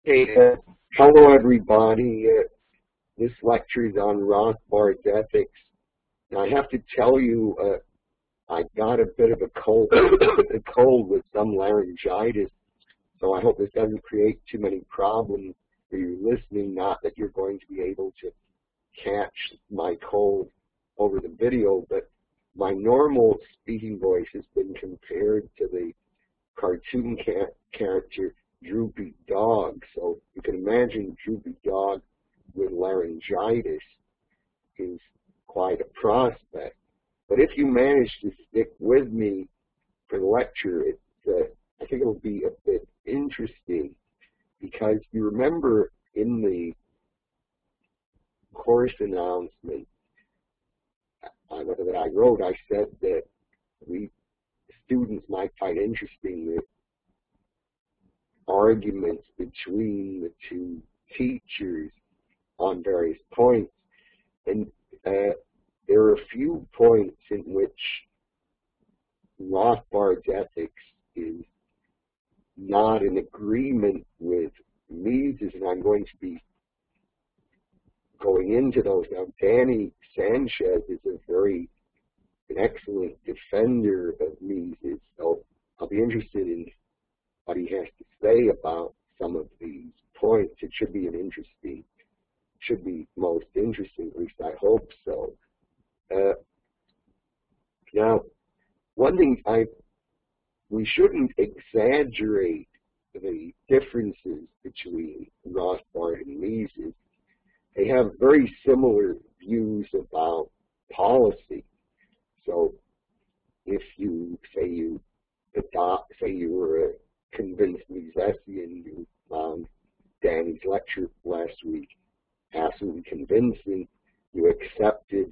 Hey, hello everybody. This lecture is on Rothbard's ethics. And I have to tell you, I got a bit of a cold, a cold with some laryngitis, so I hope this doesn't create too many problems for you listening. Not that you're going to be able to catch my cold over the video, but my normal speaking voice has been compared to the cartoon character Droopy Dog. So you can imagine Droopy Dog with laryngitis is quite a prospect. But if you manage to stick with me for the lecture, I think it'll be a bit interesting, because you remember in the course announcement that I wrote, I said that we students might find interesting the arguments between the two teachers on various points. And there are a few points in which Rothbard's ethics is not in agreement with Mises, and I'm going to be going into those. Now, Danny Sanchez is an excellent defender of Mises, so I'll be interested in what he has to say about some of these points. It should be most interesting, at least I hope so. Now, one thing we shouldn't exaggerate the differences between Rothbard and Mises. They have very similar views about policy. So if you say you were a convinced Misesian, you found Danny's lecture last week absolutely convincing, you accepted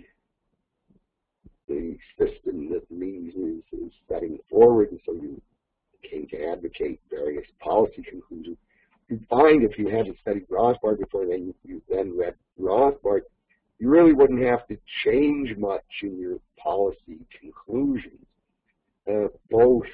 the system that Mises is setting forward, and so you came to advocate various policy conclusions. You'd find if you hadn't studied Rothbard before, then you then read Rothbard, you really wouldn't have to change much in your policy conclusions. Both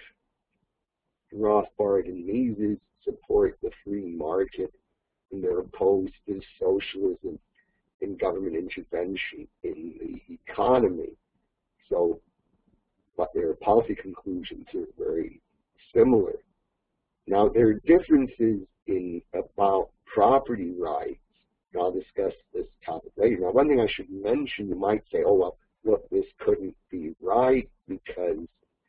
Rothbard and Mises support the free market, and they're opposed to socialism and government intervention in the economy. So, but their policy conclusions are very similar. Now, there are differences about property rights. And I'll discuss this topic later. Now, one thing I should mention, you might say, oh, well, look, this couldn't be right because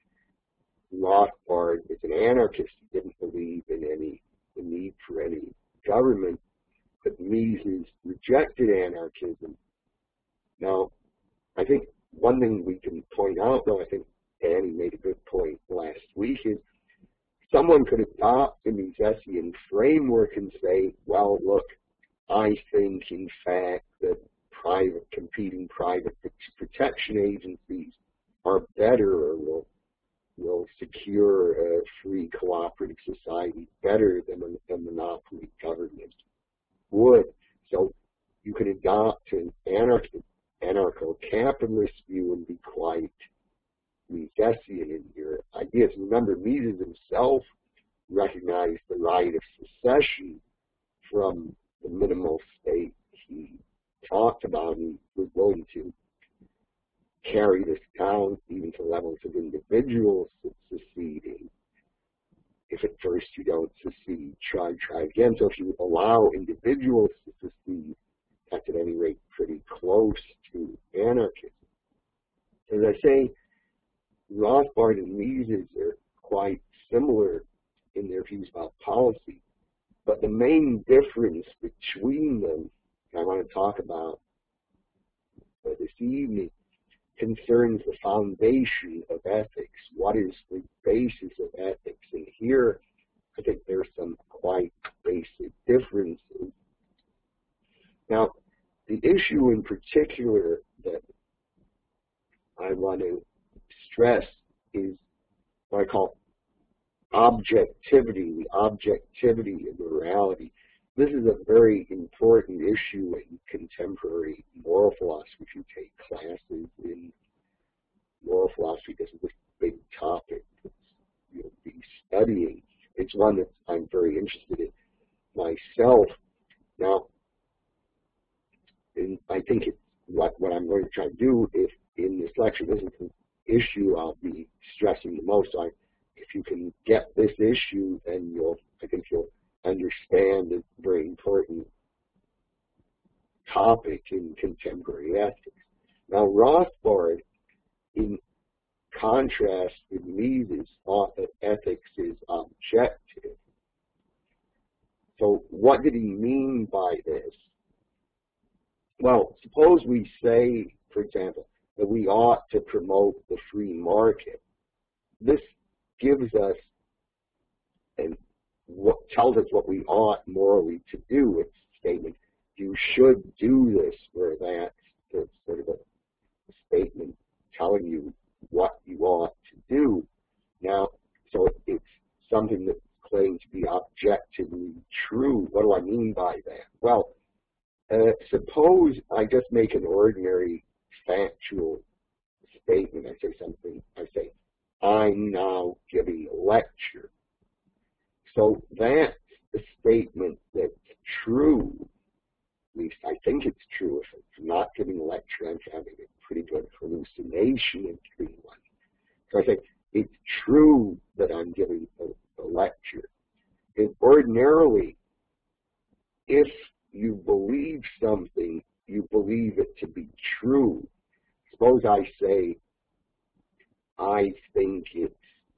Rothbard is an anarchist. He didn't believe in the need for any government, but Mises rejected anarchism. Now, I think one thing we can point out, though, I think Danny made a good point last week, is someone could adopt the Misesian framework and say, well, look, I think, in fact, that competing private protection agencies are better, or will secure a free cooperative society better than a monopoly government would. So you can adopt an anarcho-capitalist view and be quite Misesian in your ideas. Remember, Mises himself recognized the right of secession from the minimal state he talked about, and was willing to carry this down even to levels of individuals seceding. If at first you don't secede, try again. So if you allow individuals to secede, that's at any rate pretty close to anarchism. As I say, Rothbard and Mises are quite similar in their views about policy, but the main difference between them, I want to talk about this evening, concerns the foundation of ethics. What is the basis of ethics? And here, I think there are some quite basic differences. Now, the issue in particular that I want to stress is what I call objectivity, the objectivity of morality. This is a very important issue in contemporary moral philosophy. If you take classes in moral philosophy, this is a big topic that you'll be studying. It's one that I'm very interested in itself. Now, and I think it's what I'm going to try to do if in this lecture, this is the issue I'll be stressing the most. So if you can get this issue, then I think you'll understand it's a very important topic in contemporary ethics. Now, Rothbard, in contrast with Mises, thought that ethics is objective. So what did he mean by this? Well, suppose we say, for example, that we ought to promote the free market. This gives us and tells us what we ought morally to do. It's a statement, you should do this, where that's sort of a statement telling you what you ought to do. Now, so it's something that's claimed to be objectively true. What do I mean by that? Well, suppose I just make an ordinary factual statement. I say something, I say, I'm now giving a lecture. So that's a statement that's true. At least I think it's true. If I'm not giving a lecture, I'm having a pretty good hallucination of giving one. So I say, it's true that I'm giving a lecture. And ordinarily, if you believe something, you believe it to be true. Suppose I say, I think it's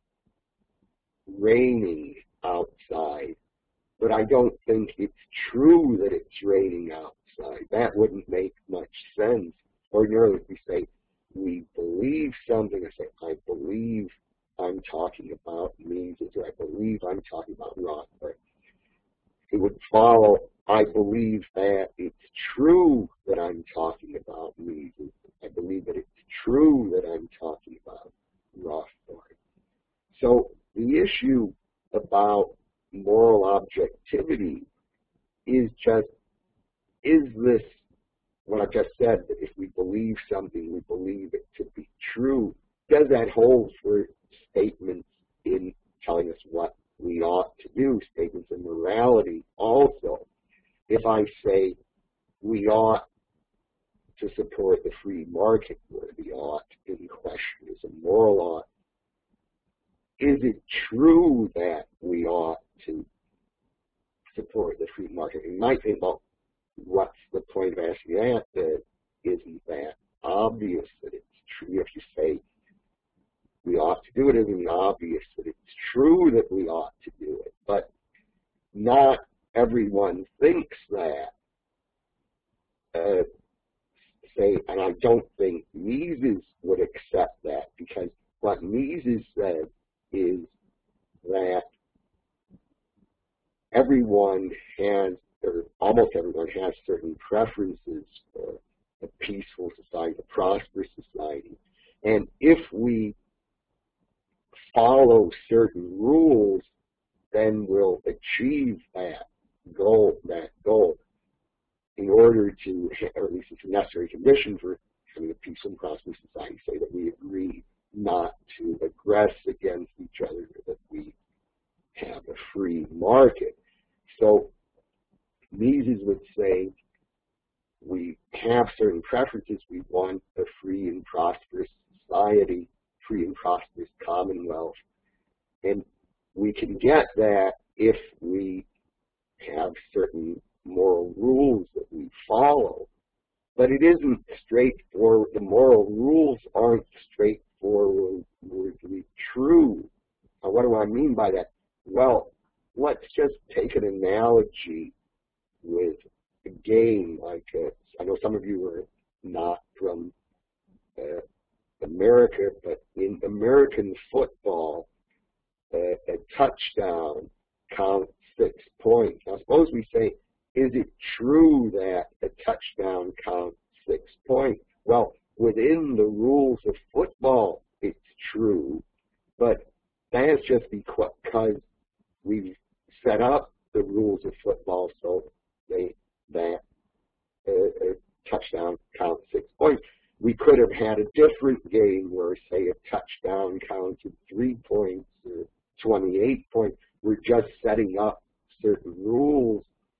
raining outside, but I don't think it's true that it's raining outside. That wouldn't make much sense. Ordinarily, if we say, we believe something, I say, I believe I'm talking about Mises, or I believe I'm talking about Rothbard. It would follow, I believe that it's true that I'm talking about Mises. I believe that it's true that I'm talking about Rothbard. So the issue about moral objectivity is just, is this what I've just said, that if we believe something, we believe it to be true? Does that hold for statements in telling us what we ought to do, statements in morality also? If I say we ought to support the free market, where the ought in question is a moral ought, is it true that we ought to support the free market? You might think, well, what's the point of asking that? Isn't that obvious that it's true? If you say we ought to do it, isn't it obvious that it's true that we ought to do it? But not everyone thinks that. And I don't think Mises would accept that, because what Mises said is that everyone has, or almost everyone has, certain preferences for a peaceful society, a prosperous society. And if we follow certain rules, then we'll achieve that goal. In order to, or at least it's a necessary condition for having a peaceful and prosperous society, say that we agree not to aggress against each other, that we have a free market. So Mises would say we have certain preferences. We want a free and prosperous society, free and prosperous commonwealth. And we can get that if we have certain moral rules that we follow. But it isn't straightforward. The moral rules aren't straightforwardly true. Now, what do I mean by that? Well, let's just take an analogy with a game. Like, I know some of you are not from America, but in American football, a touchdown counts 6 points. Now, suppose we say, is it true that a touchdown counts 6 points? Well, within the rules of football, it's true, but that's just because we've set up the rules of football so that a touchdown counts 6 points. We could have had a different game where, say, a touchdown counted 3 points or 28 points. We're just setting up certain rules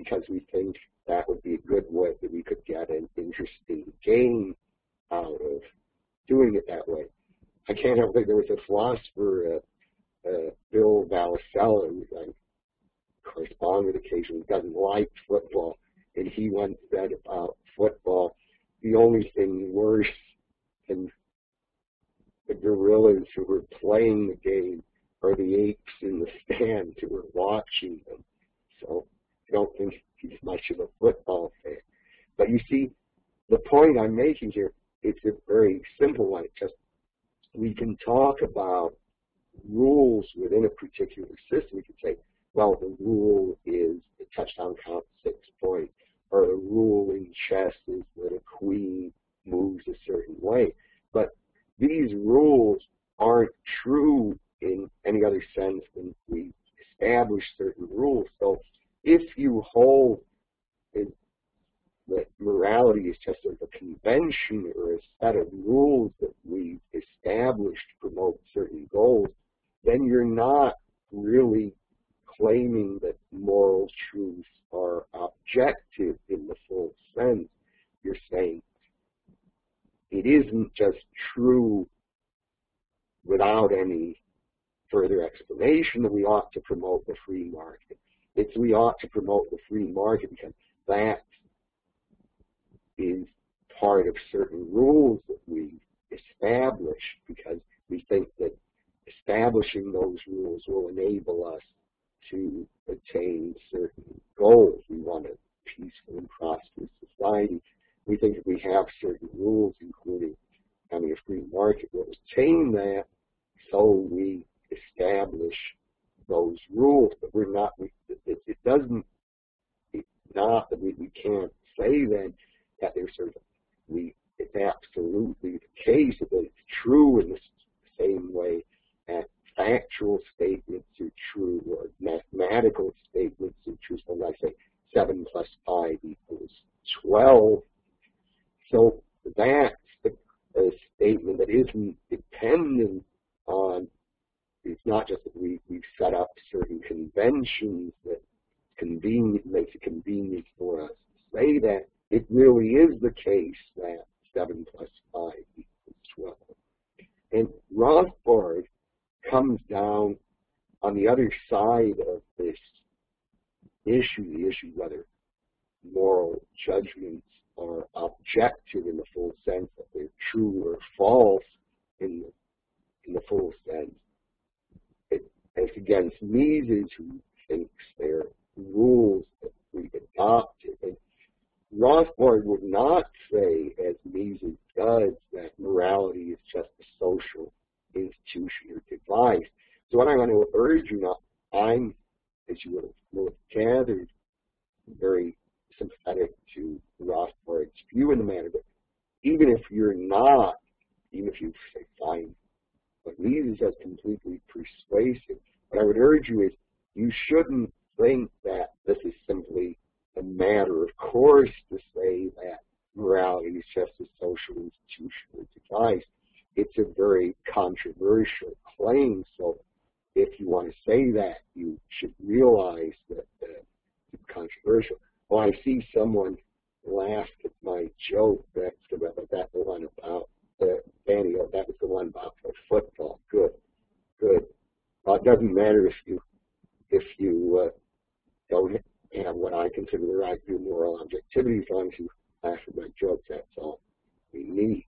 because we think that would be a good way that we could get an interesting game out of doing it that way. I can't help it. There was a philosopher, Bill Vallicella, who I correspond with occasionally, doesn't like football, and he once said about football, the only thing worse than the gorillas who were playing the game are the apes in the stands who were watching them. So I don't think he's much of a football fan. But you see, the point I'm making here, it's a very simple one. It's just we can talk about rules within a particular system. We can say, well, the rule is the touchdown count 6 points, or the rule in chess is that a queen moves a certain way. But these rules aren't true in any other sense than we establish certain rules. So if you hold that morality is just sort of a convention or a set of rules that we've established to promote certain goals, then you're not really claiming that moral truths are objective in the full sense. You're saying it isn't just true without any further explanation that we ought to promote the free market. It's we ought to promote the free market because that is part of certain rules that we establish, because we think that establishing those rules will enable us to attain certain goals. We want a peaceful and prosperous society. We think if we have certain rules, including having a free market, we'll attain that, so we establish those rules. But we're not, it doesn't, it's not that we can't say then that there's sort of, it's absolutely the case that it's true in the same way that factual statements are true or mathematical statements are true. So when I say 7 plus 5 equals 12, so that's a statement that isn't dependent on, it's not just that we've set up certain conventions that makes it convenient for us to say that. It really is the case that 7 plus 5 equals 12. And Rothbard comes down on the other side of this issue, the issue whether moral judgments are objective in the full sense, that they're true or false in the full sense. It's against Mises, who thinks they're rules that we've adopted. And Rothbard would not say, as Mises does, that morality is just a social institution or device. So what I want to urge you now, I'm, as you will have gathered, very sympathetic to Rothbard's view in the matter, but even if you're not, even if you say, find what Mises as completely persuasive, what I would urge you is you shouldn't think that this is simply a matter of course to say that morality is just a social institution or device. It's a very controversial claim, so if you want to say that, you should realize that it's controversial. Well, I see someone laughed at my joke. That's the one about Danny. Oh, that was the one about football. Good. It doesn't matter if you don't have what I consider the right view of moral objectivity. As long as you laugh at my jokes, that's all we need.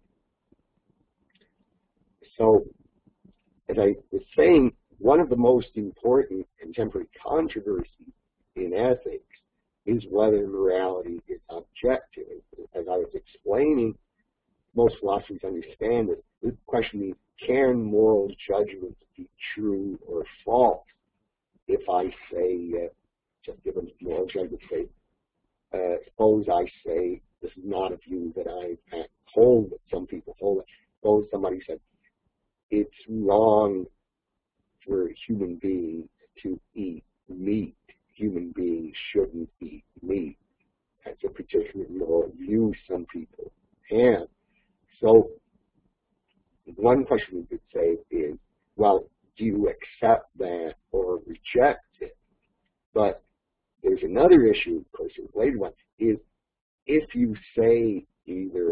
So, as I was saying, one of the most important contemporary controversies in ethics is whether morality is objective. As I was explaining, most philosophers understand that the question is, can moral judgments be true or false? If I say, just give a moral judgment, say, suppose I say, this is not a view that I hold, but some people hold it. Suppose somebody said, it's wrong for human beings to eat meat. Human beings shouldn't eat meat. That's a particular moral view some people have. So one question we could say is, well, do you accept that or reject it? But there's another another issue, of course, a related one, is if you say either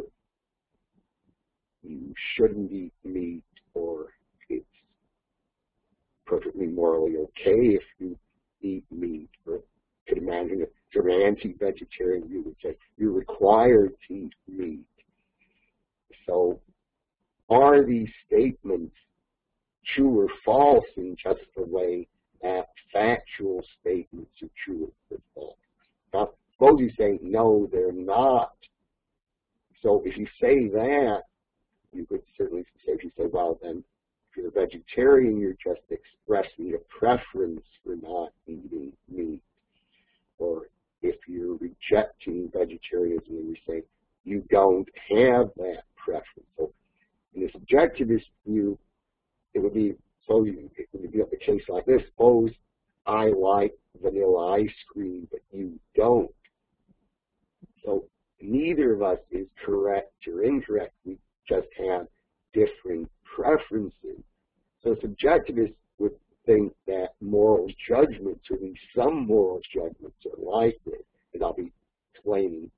you shouldn't eat meat or it's perfectly morally okay if you eat meat, or you could imagine a sort of anti-vegetarian view would say you're required to eat meat. So are these statements true or false in just the way that factual statements are true or false? Now, suppose you say, no, they're not. So if you say that, you could certainly say, if you say, well, then if you're a vegetarian, you're just expressing a preference for not eating meat. Or if you're rejecting vegetarianism, you say you don't have that preference. So in a subjectivist view, it would be a case like this. Suppose I like vanilla ice cream, but you don't. So neither of us is correct or incorrect. We just have different preferences. So subjectivists would think that moral judgments, or at least some moral judgments, are like this. And I'll be explaining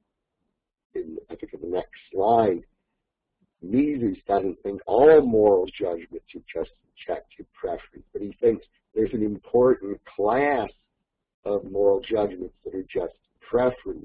I think in the next slide. Mises doesn't think all moral judgments are just subjective preference, but he thinks there's an important class of moral judgments that are just preferences.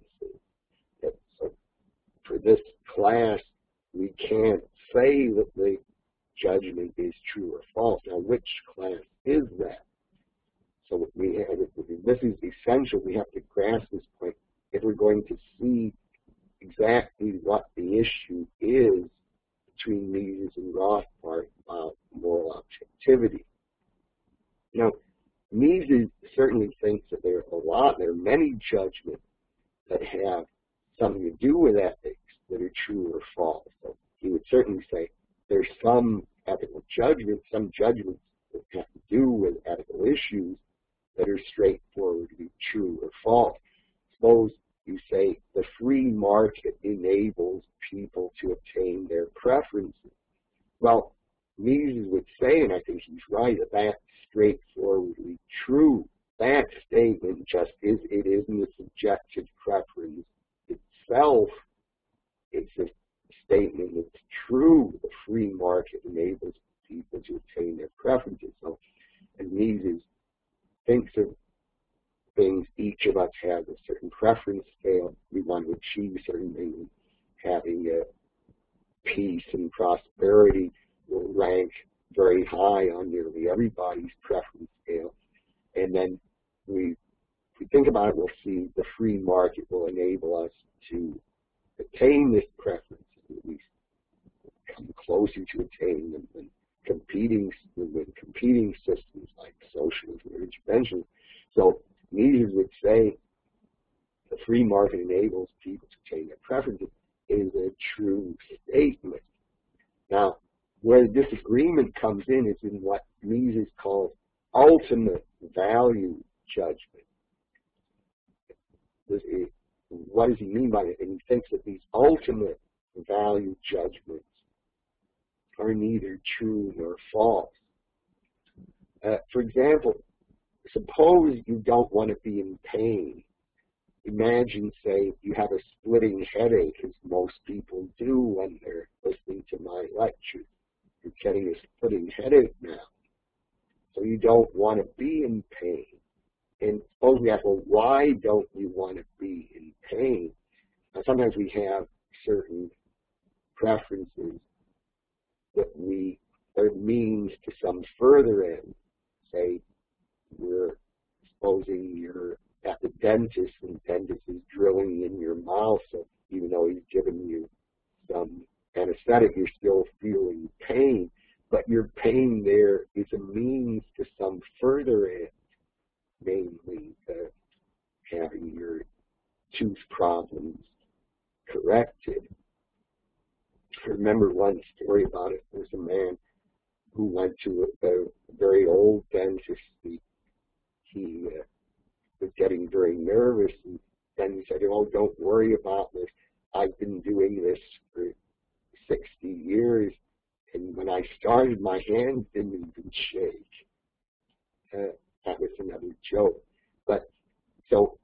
So for this class, we can't say that the judgment is true or false. Now, which class is that? So this is essential. We have to grasp this point if we're going to see exactly what the issue is between Mises and Rothbard about moral objectivity. Now, Mises certainly thinks that there are many judgments that have something to do with ethics that are true or false. So he would certainly say there's some ethical judgments, some judgments that have to do with ethical issues that are straightforwardly true or false. Suppose you say the free market enables people to obtain their preferences. Well, Mises would say, and I think he's right, that that's straightforwardly true. That statement just is, it isn't a subjective preference itself. It's a statement that's true. The free market enables people to obtain their preferences. So, and Mises thinks of things, each of us has a certain preference scale. We want to achieve certain things. Having peace and prosperity will rank very high on nearly everybody's preference scale. And then if we think about it, we'll see the free market will enable us to attain this preference, at least come closer to attaining them than competing systems like socialism or intervention. So Mises would say the free market enables people to attain their preferences is a true statement. Now, where the disagreement comes in is in what Mises calls ultimate value judgment. What does he mean by it? And he thinks that these ultimate value judgments are neither true nor false. For example, suppose you don't want to be in pain. Imagine, say, you have a splitting headache, as most people do when they're listening to my lecture. You're getting a splitting headache now. So you don't want to be in pain. And suppose we ask, well, why don't you want to be in pain? Now, sometimes we have certain preferences that are means to some further end. Say, we're supposing you're at the dentist and the dentist is drilling in your mouth, so even though he's given you some anesthetic, you're still feeling pain, but your pain there is a means to some further end, namely having your tooth problems corrected. I remember one story about it. There was a man who went to a very old dentist. He was getting very nervous, and then he said, oh, don't worry about this. I've been doing this for 60 years, and when I started, my hands didn't even shake. That was another joke. But so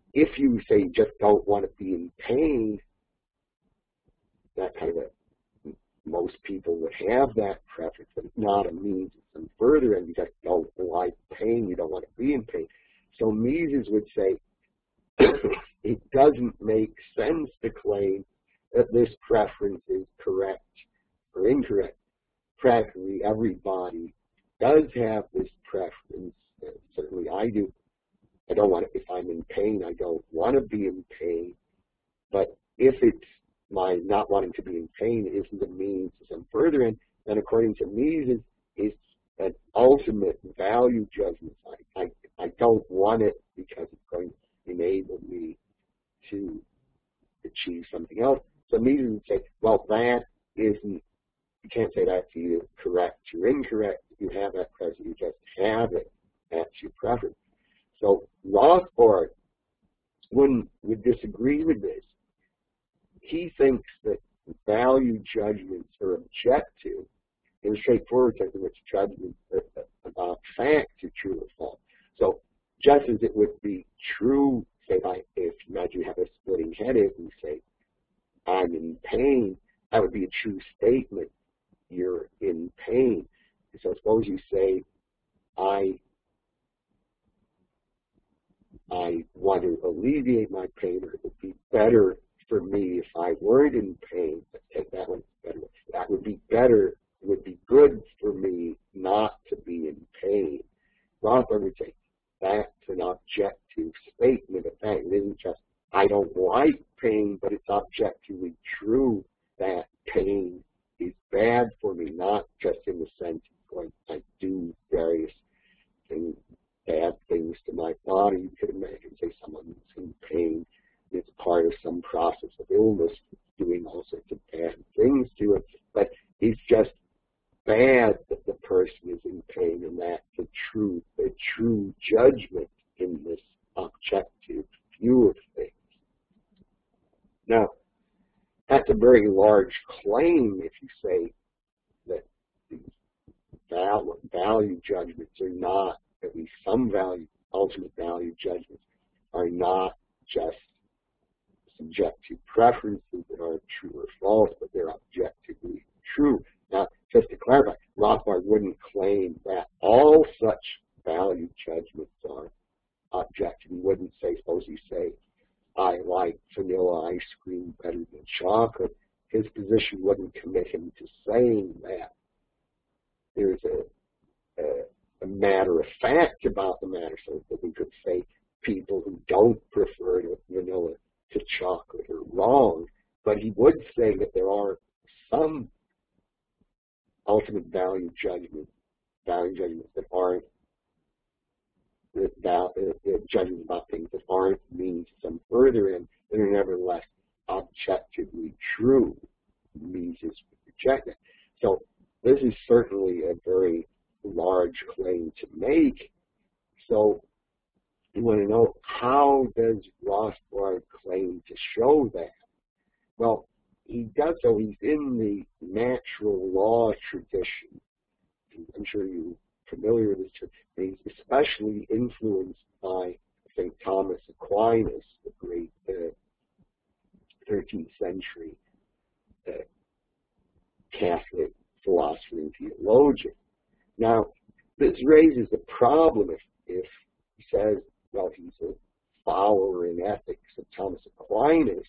if you say you just don't want to be in pain, that kind of most people would have that preference, but it's not a means of some further, and you just don't like pain, you don't want to be in pain. So Mises would say it doesn't make sense to claim that this preference is correct or incorrect. Practically everybody does have this preference. Certainly I do. I don't want to, if I'm in pain, I don't want to be in pain. But if it's my not wanting to be in pain isn't a means to some further end, then according to Mises, it's an ultimate value judgment. I don't want it because it's going to enable me to achieve something else. So Mises would say, well, that isn't, you can't say that's either correct or incorrect. You have that preference, you just have it. That's your preference. So Rothbard would disagree with this. He thinks that value judgments are objective in a straightforward sense in which judgments about facts are true or false. So just as it would be true, say, if you imagine you have a splitting headache and you say, I'm in pain, that would be a true statement. You're in pain. So suppose you say, I want to alleviate my pain, or it would be better for me if I weren't in pain. Let's take that one better. That would be better. It would be good for me not to be in pain. Rothbard would say that's an objective statement of fact. It isn't just I don't like pain, but it's objectively true that pain is bad for me, not just in the sense of going, I do various things, bad things to my body. You could imagine, say, someone who's in pain. It's part of some process of illness, doing all sorts of bad things to it. But it's just bad that the person is in pain, and that's a true judgment in this objective view of things. Now, that's a very large claim if you say that these value judgments are not, at least some ultimate value judgments are not just subjective preferences that are true or false, but they're objectively true. Now, just to clarify, Rothbard wouldn't claim that all such value judgments are objective. He wouldn't say, suppose you say, I like vanilla ice cream better than chocolate. His position wouldn't commit him to saying that. There's a matter of fact about the matter, so that we could say people who don't prefer vanilla to chocolate are wrong, but he would say that there are some ultimate value judgments that aren't judgments about things that aren't means some further in, that are nevertheless objectively true. Mises reject it. So this is certainly a very large claim to make. So you want to know, how does Rothbard claim to show that? Well, he does so. He's in the natural law tradition. I'm sure you're familiar with this. He's especially influenced by St. Thomas Aquinas, the great 13th century Catholic philosopher and theologian. Now, this raises a problem if he says, well, he's a follower in ethics of Thomas Aquinas.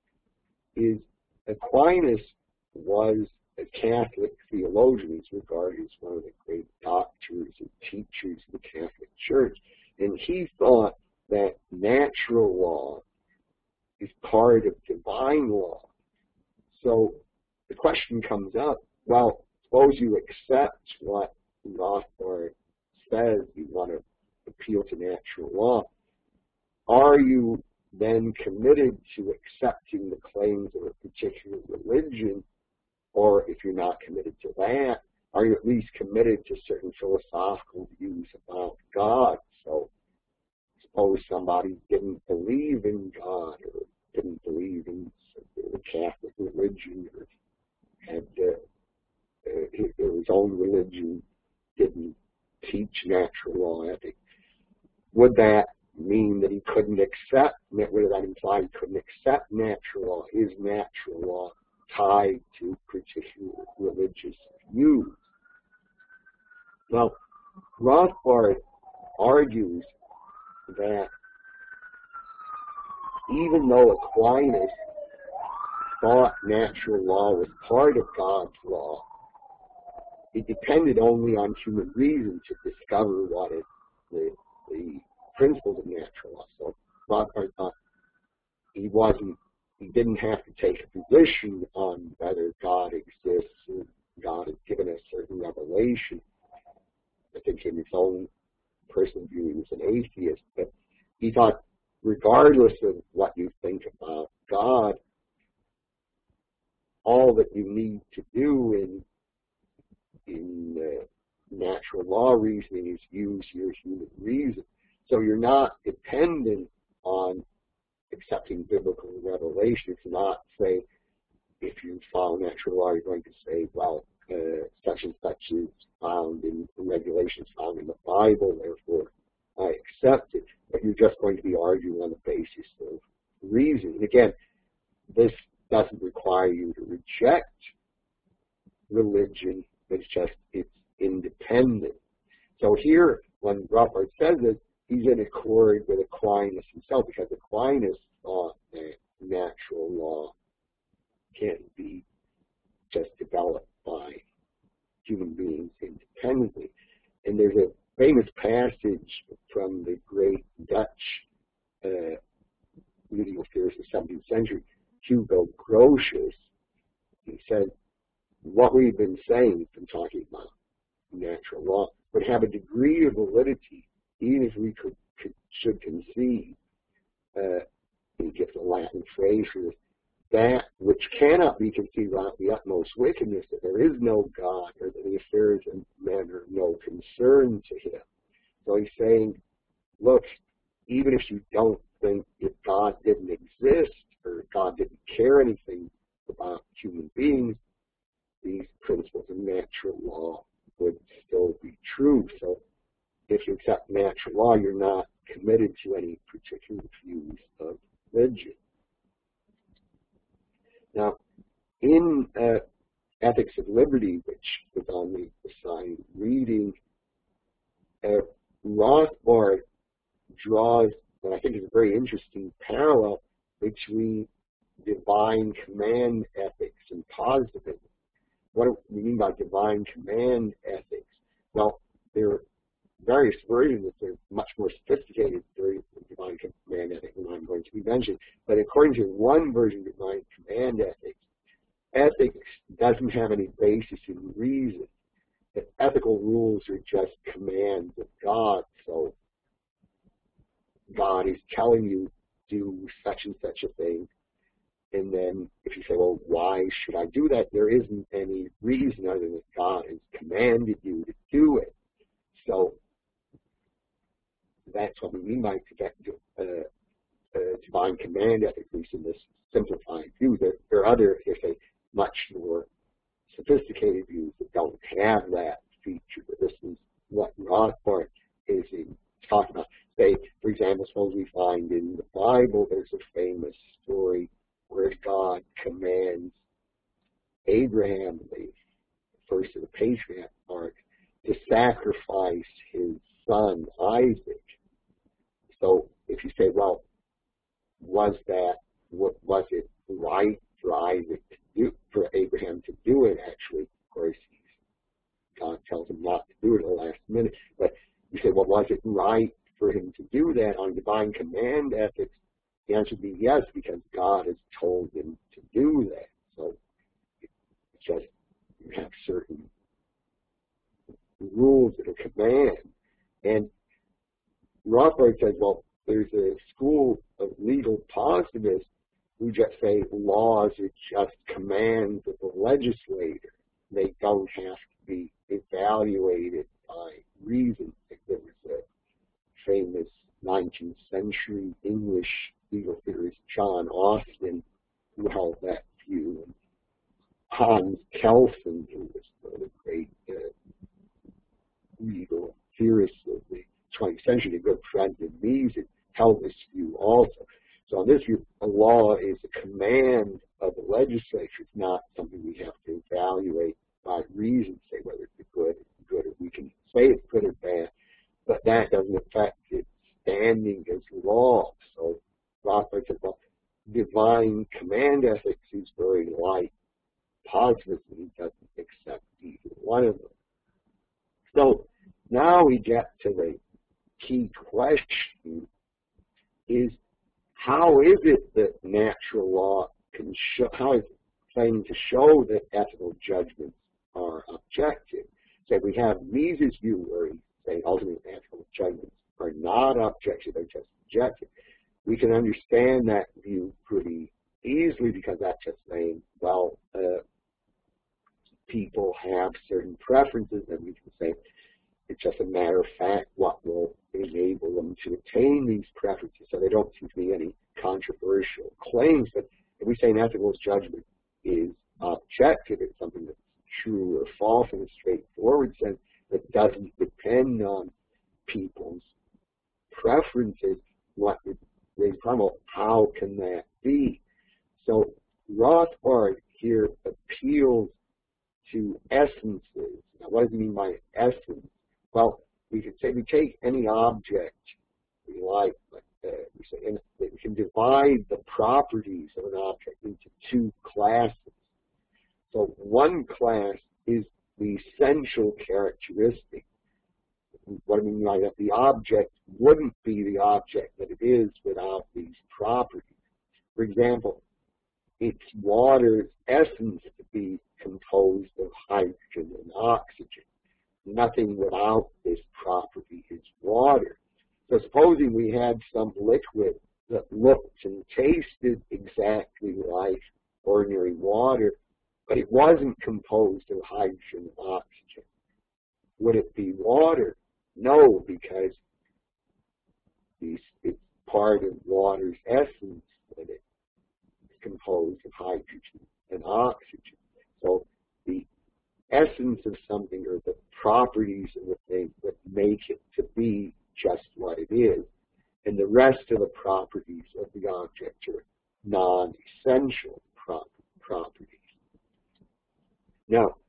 Aquinas was a Catholic theologian. He's regarded as one of the great doctors and teachers of the Catholic Church. And he thought that natural law is part of divine law. So the question comes up, well, suppose you accept what Rothbard says, you want to appeal to natural law, are you then committed to accepting the claims of a particular religion? Or if you're not committed to that, are you at least committed to certain philosophical views about God? So suppose somebody didn't believe in God, or didn't believe in the Catholic religion, or had his own religion didn't teach natural law ethics. Would that mean that he couldn't accept, what did that imply? He couldn't accept natural law, his natural law tied to particular religious views. Now, Rothbard argues that even though Aquinas thought natural law was part of God's law, it depended only on human reason to discover what the principles of natural law. So Rothbard thought he didn't have to take a position on whether God exists or God has given us certain revelation. I think in his own personal view he was an atheist, but he thought regardless of what you think about God, all that you need to do in natural law reasoning is use your human reason. So you're not dependent on accepting biblical revelation. It's not, say, if you follow natural law, you're going to say, well, such and such is found in regulations found in the Bible, therefore I accept it. But you're just going to be arguing on the basis of reason. And again, this doesn't require you to reject religion. It's independent. So here, when Rothbard says it, he's in accord with Aquinas himself, because Aquinas thought that natural law can't be just developed by human beings independently. And there's a famous passage from the great Dutch legal theorist of the 17th century, Hugo Grotius. He said, what we've been saying, been talking about natural law, would have a degree of validity even if we should concede, he gives a Latin phrase for this, that which cannot be conceived without the utmost wickedness, that there is no God, or that the affairs of men are no concern to him. So he's saying, look, even if you don't think that God didn't exist, or God didn't care anything about human beings, these principles of natural law would still be true. So if you accept natural law, you're not committed to any particular views of religion. Now, in Ethics of Liberty, which was on the assigned reading, Rothbard draws, and I think is a very interesting parallel between divine command ethics and positivism. What do we mean by divine command ethics? Well, there are various versions. They're much more sophisticated versions of divine command ethics than I'm going to be mentioning. But according to one version of divine command ethics, ethics doesn't have any basis in reason. The ethical rules are just commands of God. So God is telling you do such and such a thing. And then if you say, well, why should I do that? There isn't any reason other than that God has commanded you to do it. So that's what we mean by divine command ethics, at least in this simplified view. There are other, if say, much more sophisticated views that don't have that feature. But this is what Rothbard is talking about. Say, for example, suppose we find in the Bible there's a famous story where God commands Abraham, the first of the patriarchs, to sacrifice his son Isaac. So if you say, well, was it right for Isaac to do, for Abraham to do it? Actually, of course, God tells him not to do it at the last minute. But you say, well, was it right for him to do that on divine command ethics? The answer would be yes, because God has told him to do that. So it's just you have certain rules that are command. And Rothbard says, well, there's a school of legal positivists who just say laws are just commands of the legislator. They don't have to be evaluated by reason. There was a famous 19th century English legal theorist, John Austin, who held that view. And Hans Kelsen, who was one of the great legal theorists of the 20th century, a good friend of Mises, held this view also. So on this view, a law is a command of the legislature. It's not something we have to evaluate by reason, say whether it's good or we can say it's good or bad, but that doesn't affect its standing as law. So Rothbard said, well, divine command ethics is very light. Positivism doesn't accept either one of them. So now we get to the key question is, how is it that natural law can show, how is it claiming to show that ethical judgments are objective? So we have Mises' view where he's saying ultimate ethical judgments are not objective, they're just subjective. We can understand that view pretty easily because that's just saying, well, people have certain preferences, and we can say it's just a matter of fact what will enable them to attain these preferences. So there don't seem to be any controversial claims. But if we say an ethical judgment is objective, it's something that's true or false in a straightforward sense that doesn't depend on people's preferences, what would raise the problem? How can that be? So Rothbard here appeals to essences. Now, what does he mean by essence? Well, we could say we take any object we like, we say, and we can divide the properties of an object into two classes. So one class is the essential characteristic. What I mean by that, the object wouldn't be the object that it is without these properties. For example, it's water's essence to be composed of hydrogen and oxygen. Nothing without this property is water. So supposing we had some liquid that looked and tasted exactly like ordinary water, but it wasn't composed of hydrogen and oxygen. Would it be water? No, because it's part of water's essence that it's composed of hydrogen and oxygen. So the essence of something, or the properties of the thing that make it to be just what it is, and the rest of the properties of the object are non-essential properties. Now,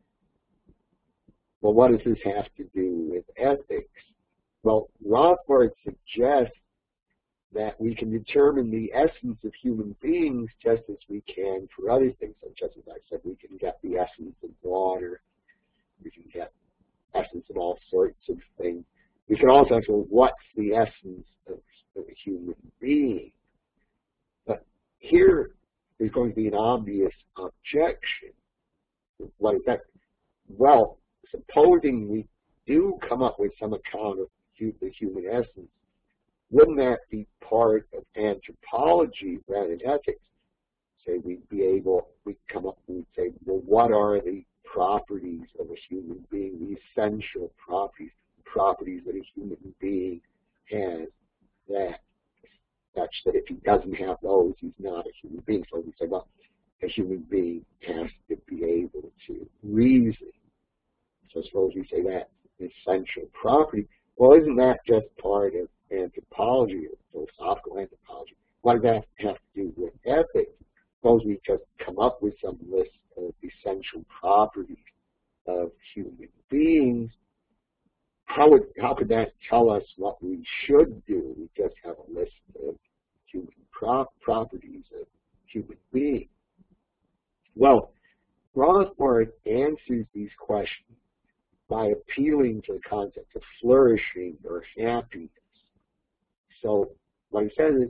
well, what does this have to do with ethics? Well, Rothbard suggests that we can determine the essence of human beings just as we can for other things. So just as I said, we can get the essence of water. We can get essence of all sorts of things. We can also ask, well, what's the essence of a human being? But here there's going to be an obvious objection. What is that? Well, supposing we do come up with some account of the human essence, wouldn't that be part of anthropology rather than ethics? Say we'd come up and we'd say, well, what are the properties of a human being, the essential properties that a human being has, that such that if he doesn't have those, he's not a human being. So we say, well, a human being has to be able to reason. So suppose we say that's an essential property. Well, isn't that just part of anthropology or philosophical anthropology? What does that have to do with ethics? Suppose we just come up with some list of essential properties of human beings. How could that tell us what we should do? We just have a list of human properties of human beings. Well, Rothbard answers these questions by appealing to the concept of flourishing or happiness. So what he says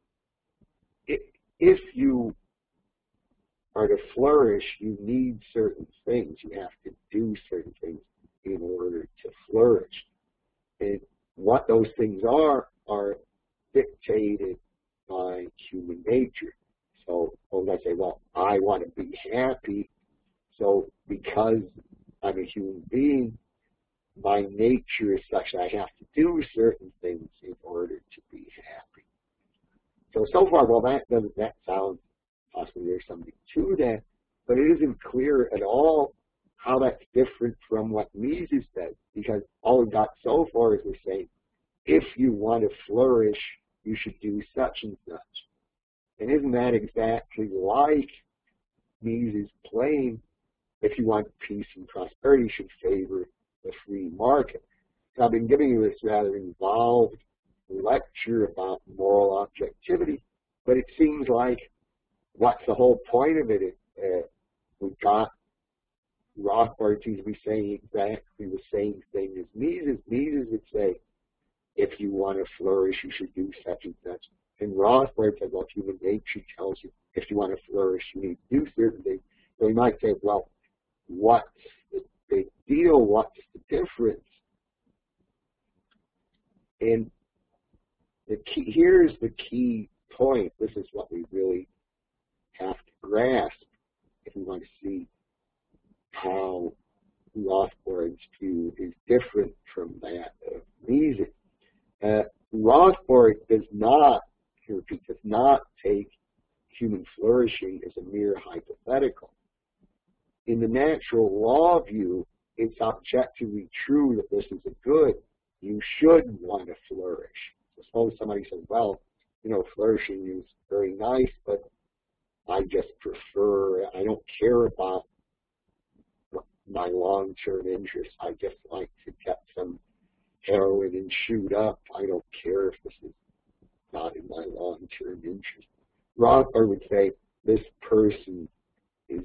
is, if you are to flourish, you need certain things. You have to do certain things in order to flourish. And what those things are dictated by human nature. So when I say, well, I want to be happy, so because I'm a human being, my nature is such that I have to do certain things in order to be happy. So far, well, that sounds possibly there's something to that, but it isn't clear at all how that's different from what Mises says, because all we've got so far is we're saying, if you want to flourish, you should do such and such. And isn't that exactly like Mises' claim, if you want peace and prosperity, you should favor the free market? So I've been giving you this rather involved lecture about moral objectivity, but it seems like what's the whole point of it? We've got Rothbard seems to be saying exactly the same thing as Mises. Mises would say, if you want to flourish, you should do such and such. And Rothbard said, well, human nature tells you if you want to flourish, you need to do certain things. So he might say, well, what's the big deal? What's the difference? And here's the key point. This is what we really have to grasp if we want to see how Rothbard's view is different from that of Mises. Rothbard does not take human flourishing as a mere hypothetical. In the natural law view, it's objectively true that this is a good. You should want to flourish. Suppose somebody says, well, flourishing is very nice, but I just prefer, I don't care about my long-term interests. I just like to get some heroin and shoot up. I don't care if this is not in my long-term interest. Rothbard would say this person is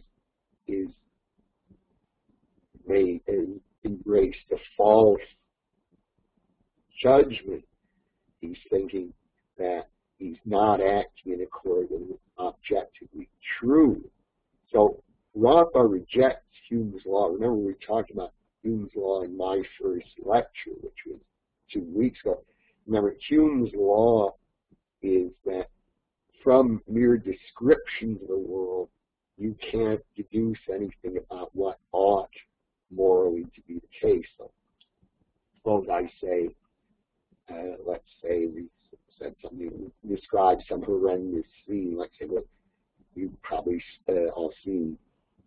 embraced a false judgment. He's thinking that he's not acting in accordance with objectively true. So Rothbard rejects Hume's law. Remember, we were talking about Hume's law in my first lecture, which was 2 weeks ago. Remember, Hume's law is that from mere descriptions of the world, you can't deduce anything about what ought morally to be the case. So suppose I say, let's say we said something, describe some horrendous scene. Let's say what you've probably all seen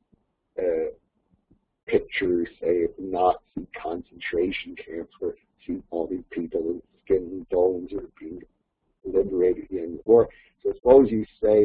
pictures, say, of Nazi concentration camps where you see all these people with skin and bones are being liberated in the war. So suppose you say,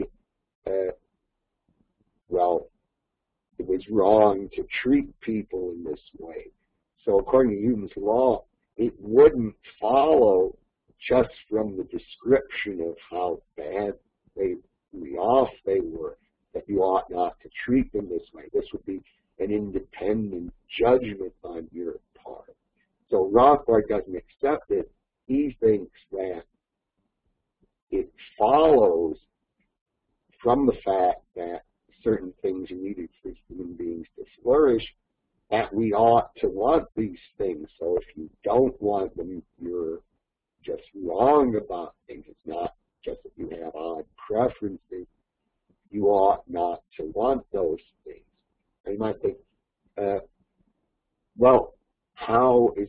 well, it was wrong to treat people in this way. So according to Hume's law, it wouldn't follow just from the description of how badly off they were that you ought not to treat them this way. This would be an independent judgment on your part. So Rothbard doesn't accept it. He thinks that it follows from the fact that certain things are needed for human beings to flourish, that we ought to want these things. So if you don't want them, you're just wrong about things. It's not just that you have odd preferences. You ought not to want those things. And you might think, well, is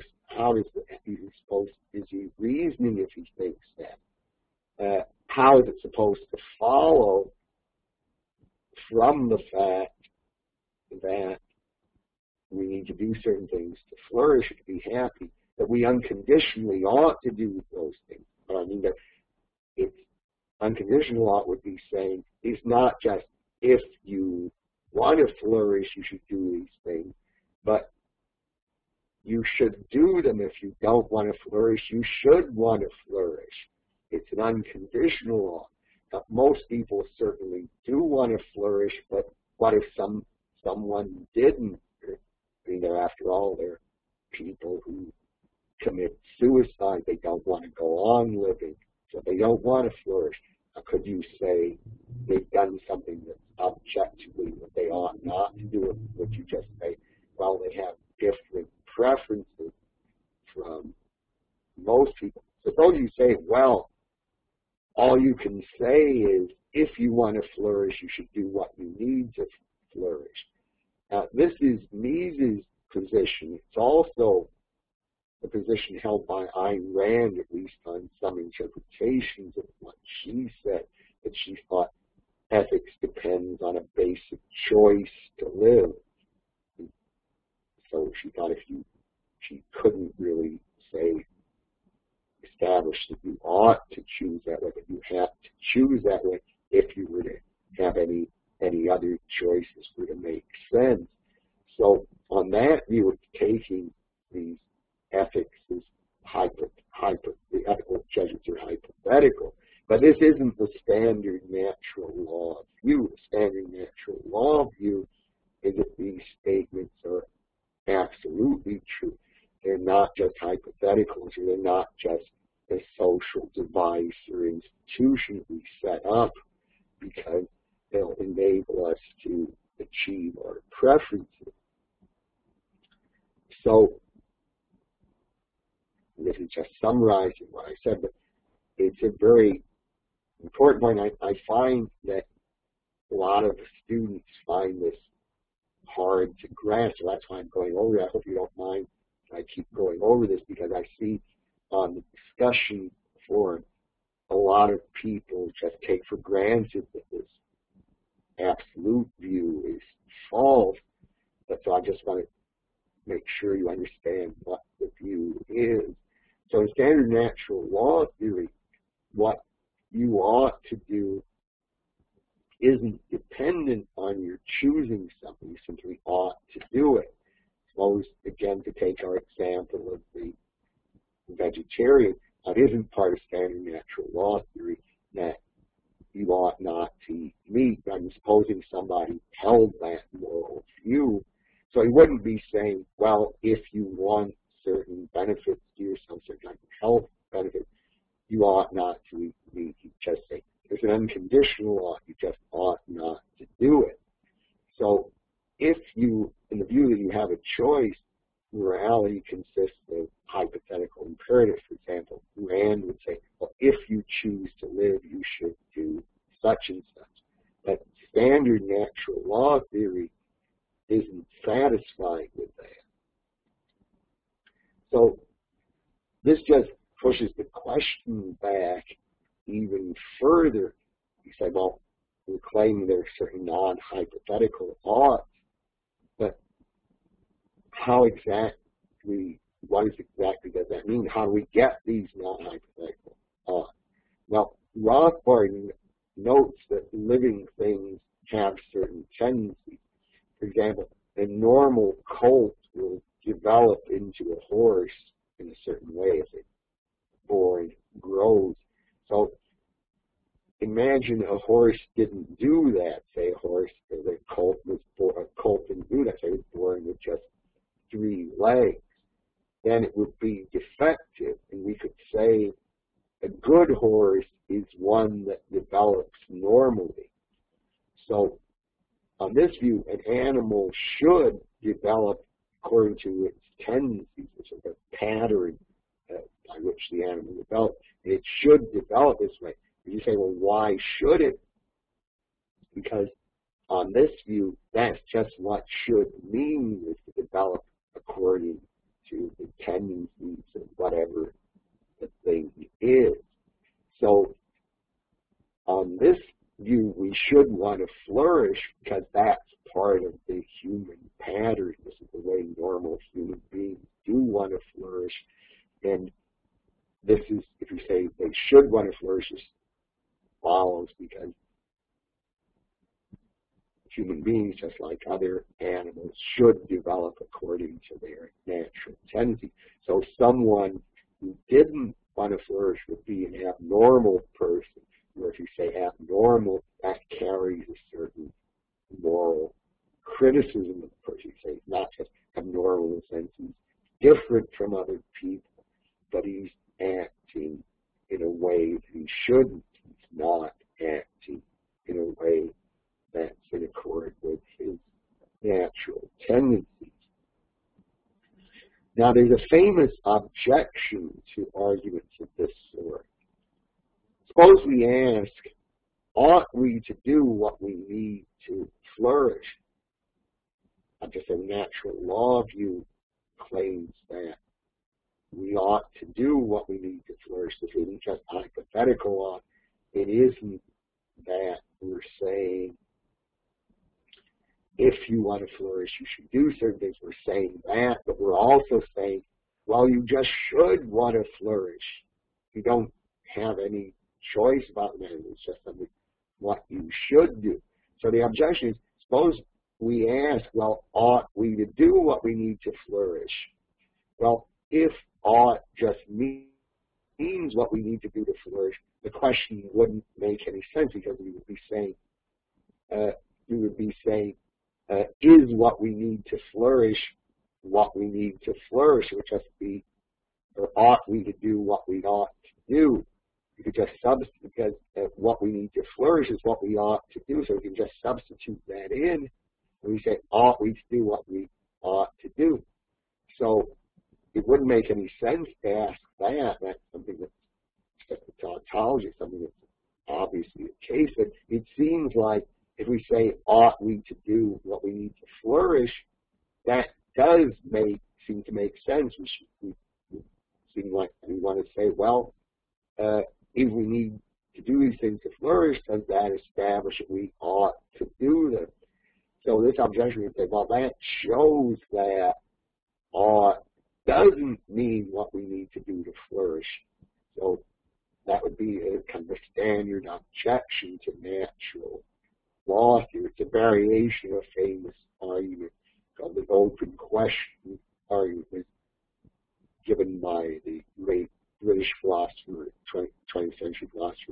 he reasoning if he thinks that? How is it supposed to follow from the fact that we need to do certain things to flourish, to be happy, that we unconditionally ought to do those things? But I mean that it's unconditional ought would be saying it's not just if you want to flourish, you should do these things, but you should do them. If you don't want to flourish, you should want to flourish. It's an unconditional law. Now, most people certainly do want to flourish, but what if someone didn't? I mean, after all, they're people who commit suicide. They don't want to go on living, so they don't want to flourish. Now, could you say they've done something that's objectively what they ought not to do? Would you just say, well, they have different preferences from most people? Suppose you say, well, all you can say is, if you want to flourish, you should do what you need to flourish. Now, this is Mises' position. It's also the position held by Ayn Rand, at least on some interpretations of what she said, that she thought ethics depends on a basic choice to live. So she thought she couldn't really say establish that you ought to choose that way, but you have to choose that way if you were to have any other choices were to make sense. So on that view, it's taking these ethics as the ethical judgments are hypothetical. But this isn't the standard natural law view. The standard natural law view is that these statements are absolutely true. They're not just hypotheticals, or they're not just a social device or institution we set up because they'll enable us to achieve our preferences. So this is just summarizing what I said, but it's a very important point. I find that a lot of students find this hard to grasp, so that's why I'm going over it. I hope you don't mind I keep going over this, because I see on the discussion forum a lot of people just take for granted that this absolute view is false. But so I just want to make sure you understand what the view is. So in standard natural law theory, what you ought to do isn't dependent on your choosing something. You simply ought to do it. Suppose, again, to take our example of the vegetarian, it isn't part of standard natural law theory that you ought not to eat meat. I'm supposing somebody held that moral view. So he wouldn't be saying, well, if you want certain benefits to yourself, certain kind of health benefits, you ought not to eat meat. You just say, there's an unconditional law, you just ought not to do it. So if you, in the view that you have a choice, morality consists of hypothetical imperatives. For example, Rand would say, well, if you choose to live, you should do such and such. But standard natural law theory isn't satisfied with that. So this just pushes the question back even further. You say, well, we're claiming there are certain non-hypothetical oughts, but how exactly, what exactly does that mean? How do we get these non-hypothetical oughts? Well, Rothbard notes that living things have certain tendencies. For example, a normal colt will develop into a horse in a certain way as it born grows. So imagine a horse didn't do that. Say a horse, the colt was born, a colt didn't do that. Say it was born with just 3 legs. Then it would be defective, and we could say a good horse is one that develops normally. So on this view, an animal should develop according to its tendencies, which is a pattern by which the animal develops. And it should develop this way. And you say, well, why should it? Because on this view, that's just what should mean, is to develop according to the tendencies of whatever the thing is. So on this view, we should want to flourish because that's part of the human pattern. This is the way normal human beings do want to flourish. And this is, if you say they should want to flourish, this follows because human beings, just like other animals, should develop according to their natural tendency. So someone who didn't want to flourish would be an abnormal person. Or if you say abnormal, that carries a certain moral criticism of the person. You say it's not just abnormal in the sense he's different from other people, but he's acting in a way that he shouldn't. He's not acting in a way that's in accord with his natural tendencies. Now, there's a famous objection to arguments of this sort. Suppose we ask, ought we to do what we need to flourish? Not just a natural law view claims that we ought to do what we need to flourish. This isn't just hypothetical law. It isn't that we're saying if you want to flourish, you should do certain things. We're saying that, but we're also saying, well, you just should want to flourish. you don't have any choice about that. It's just something what you should do. So the objection is, suppose we ask, well, ought we to do what we need to flourish? Well, if ought just means what we need to do to flourish, the question wouldn't make any sense, because we would be saying, is what we need to flourish what we need to flourish? It would just be, or ought we to do what we ought to do? You could just substitute, because what we need to flourish is what we ought to do, so we can just substitute that in, and we say, ought we to do what we ought to do? So it wouldn't make any sense to ask that. That's something that's a tautology, something that's obviously the case. But it seems like if we say, ought we to do what we need to flourish, that does seem to make sense. We seem like we want to say, well, if we need to do these things to flourish, does that establish that we ought to do them? So this objection would say, well, that shows that ought doesn't mean what we need to do to flourish. So that would be a kind of a standard objection to natural law theory. It's a variation of a famous argument called the open question argument, given by the great British philosopher, 20th century philosopher,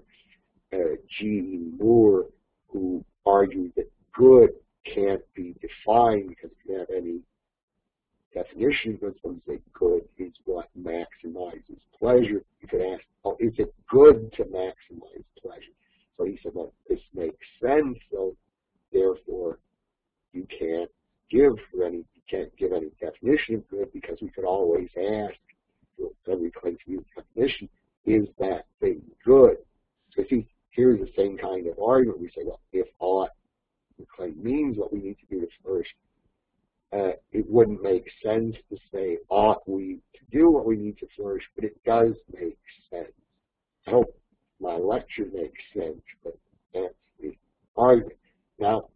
G.E. Moore, who argued that good can't be defined because it can have any definition. But when you say good is what maximizes pleasure, you could ask, oh, is it good to maximize pleasure? So he said, well, this makes sense, so therefore you can't give any definition of good, because we could always ask, every claim to use definition, is that thing good? So see, here's the same kind of argument. We say, well, if ought the claim means what we need to do to flourish, it wouldn't make sense to say, ought we to do what we need to flourish, but it does make sense. I hope my lecture makes sense, but that's the argument. Now,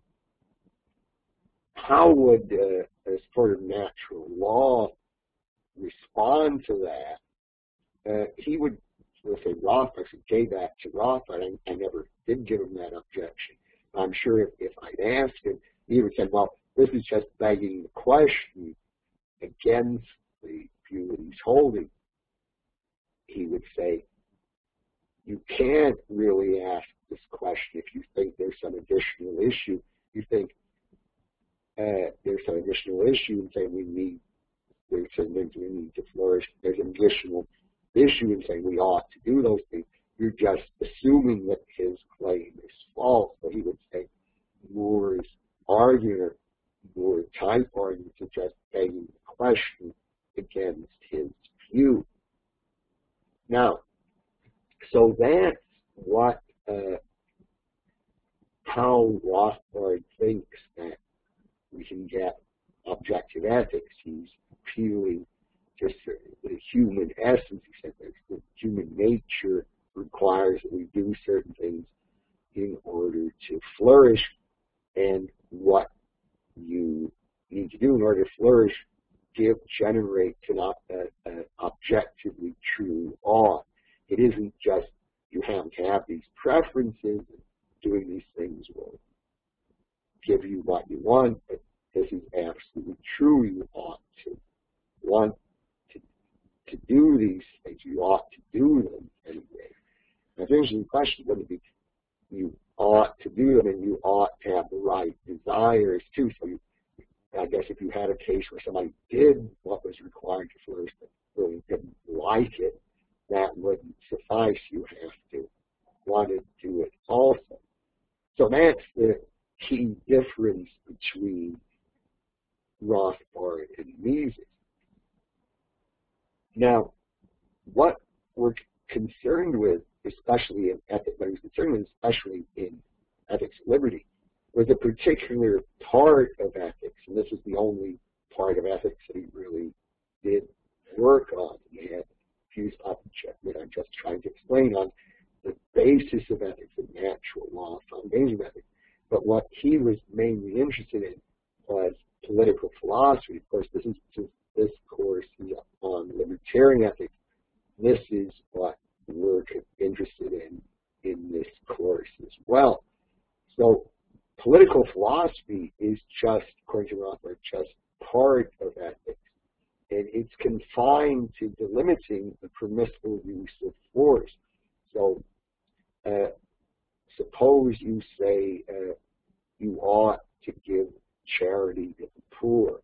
how would a sort of natural law respond to that? He would, let's say, Rothbard, gave that to Rothbard. I never did give him that objection. I'm sure if I'd asked him, he would say, well, this is just begging the question against the view that he's holding. He would say, you can't really ask this question if you think there's some additional issue. You think there's some additional issue and say there's certain things we need to flourish. There's an additional issue in saying we ought to do those things. You're just assuming that his claim is false. So he would say Moore's argument, Moore's type arguments are just begging the question against his view. Now, so that's what how Rothbard thinks that we can get objective ethics. He's appealing just the human essence. He said that the human nature requires that we do certain things in order to flourish, and what you need to do in order to flourish generate an objectively true ought. It isn't just you have to have these preferences, and doing these things will give you what you want, but this is absolutely true. You ought to want to do these things. You ought to do them anyway. Now, there's the question going to be, you ought to do them, and you ought to have the right desires too. So I guess if you had a case where somebody did what was required to flourish but really didn't like it, that wouldn't suffice. You have to want to do it also. So that's the key difference between Rothbard and Mises. Now, what we're concerned with, especially in ethics, but he was concerned with especially in ethics and liberty, was a particular part of ethics, and this is the only part of ethics that he really did work on. He had views that I'm just trying to explain on the basis of ethics and natural law, foundation of ethics. But what he was mainly interested in was political philosophy. Of course, this course is on libertarian ethics. This is what well. So political philosophy is just, according to Rothbard, just part of ethics. And it's confined to delimiting the permissible use of force. So suppose you say you ought to give charity to the poor.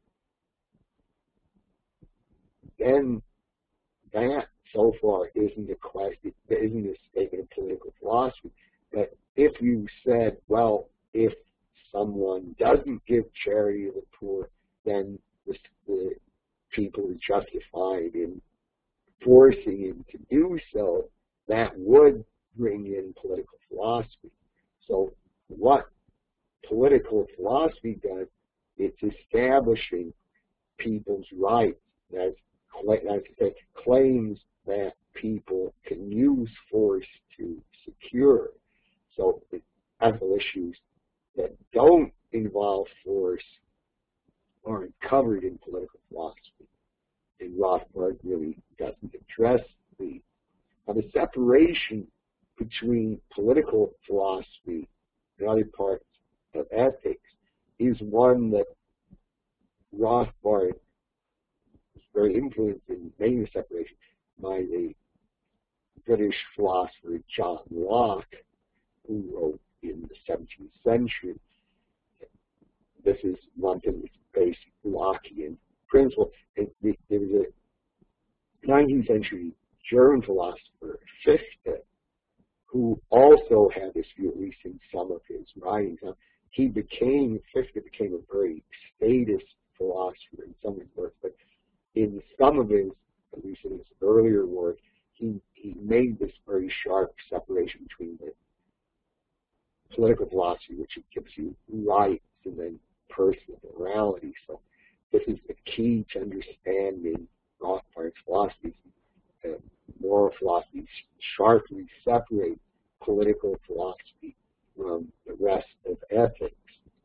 Then that so far isn't a question, isn't a statement of political philosophy. But if you said, well, if someone doesn't give charity to the poor, then the people are justified in forcing him to do so, that would bring in political philosophy. So what political philosophy does, it's establishing people's rights, as I say, claims that people can use force to secure. So the ethical issues that don't involve force aren't covered in political philosophy. And Rothbard really doesn't address these. Now, the separation between political philosophy and other parts of ethics is one that Rothbard was very influenced in making the separation by the British philosopher John Locke, who wrote in the 17th century. This is one thing that's basic Lockean principle. There was a 19th century German philosopher, Fichte, who also had this view, at least in some of his writings. Fichte became a very statist philosopher in some of his works, but in some of his, at least in his earlier work, he made this very sharp separation between the political philosophy, which gives you rights, and then personal morality. So this is the key to understanding Rothbard's philosophy. Moral philosophy sharply separates political philosophy from the rest of ethics.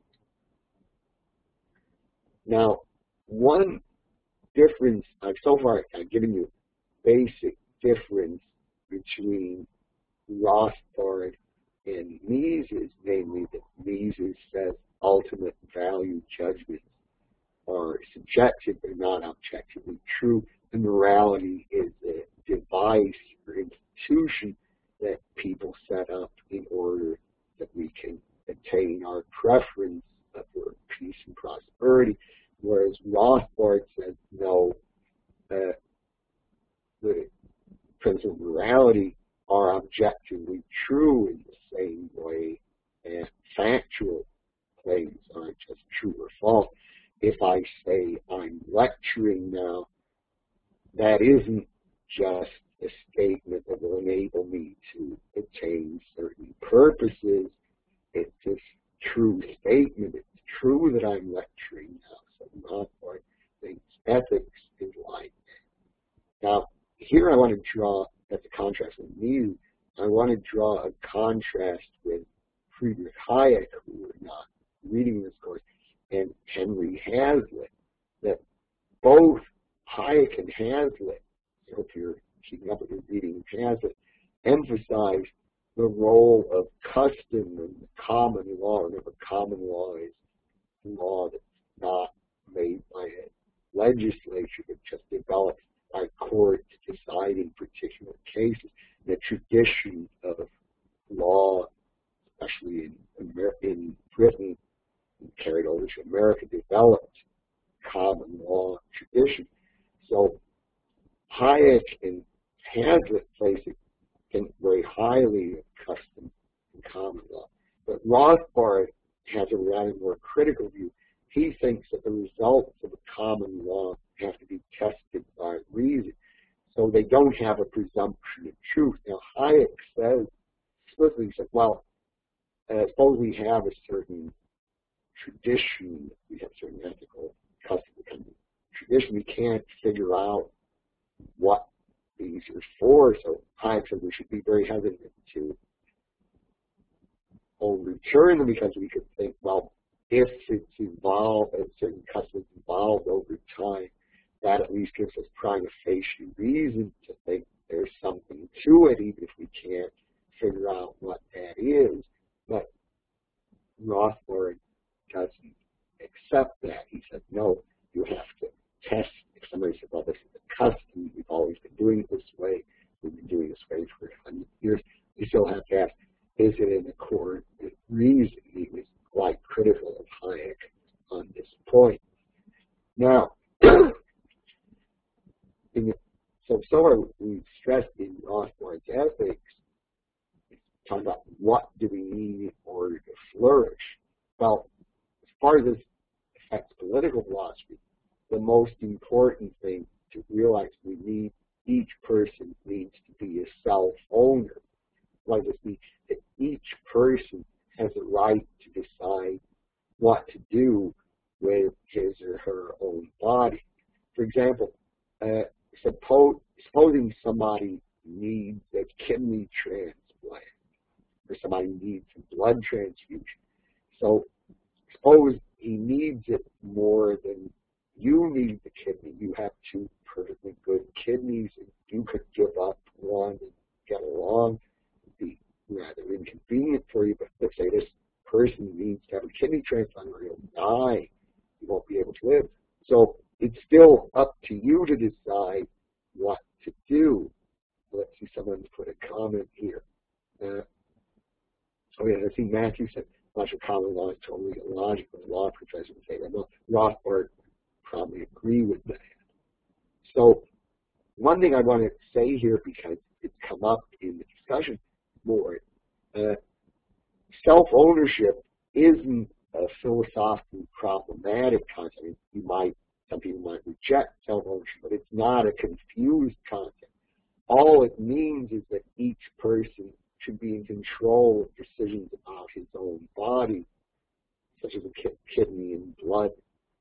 Now, one difference, so far I've given you basic difference between Rothbard and Mises, namely that Mises says ultimate value judgments are subjective, they're not objectively true, and morality is a device or institution that people set up in order that we can attain our preference for peace and prosperity, whereas Rothbard says no, the principles of morality are objectively true in the same way as factual claims aren't just true or false. If I say I'm lecturing now, that isn't just a statement that will enable me to attain certain purposes. It's a true statement. It's true that I'm lecturing now. So Rothbard thinks ethics is like that. Now, here I want to draw, as a contrast with Mises, I want to draw a contrast with Friedrich Hayek, who we're not reading this course, and Henry Hazlitt, that both Hayek and Hazlitt, I hope you're keeping up with your reading of Hazlitt, emphasize the role of custom and the common law. Remember, common law is law that's not made by a legislature, but just developed by courts deciding particular cases. The tradition of law, especially in Britain, carried over to America, developed common law tradition. So Hayek and Hazlitt think very highly of custom and common law. But Rothbard has a rather more critical view. He thinks that the results of a common law have to be tested by reason. So they don't have a presumption of truth. Now, Hayek says, explicitly says, well, suppose we have a certain tradition, we have certain ethical custom kind of tradition, we can't figure out what these are for. So Hayek says we should be very hesitant to overturn them, because we could think, well, if it's evolved, if certain customs evolved over time, that at least gives us prima facie reason to think there's something to it, even if we can't figure out what that is. But Rothbard doesn't accept that. He said, no, you have to test. If somebody says, well, this is a custom, we've always been doing it this way, we've been doing this way for 100 years, you still have to ask, is it in accord with reason? He was quite critical of Hayek on this point. Now, so far we've stressed in Rothbard's ethics, talking about what do we need in order to flourish. Well, as far as this affects political philosophy, the most important thing to realize each person needs to be a self-owner. What does this mean? That each person has a right to decide what to do with his or her own body. For example, supposing somebody needs a kidney transplant, or somebody needs a blood transfusion. So suppose he needs it more than you need the kidney. You have two perfectly good kidneys, and you could give up one and get along. It'd be rather inconvenient for you, but let's say this person needs to have a kidney transplant or he'll die. He won't be able to live. So it's still up to you to decide what to do. Let's see, someone's put a comment here. I see Matthew said, much of common law is totally illogical. The law professor would say that. Well, Rothbard probably agree with that. So one thing I want to say here, because it's come up in the discussion board, self-ownership isn't a philosophically problematic concept. Some people might reject self-ownership, but it's not a confused concept. All it means is that each person should be in control of decisions about his own body, such as a kidney and blood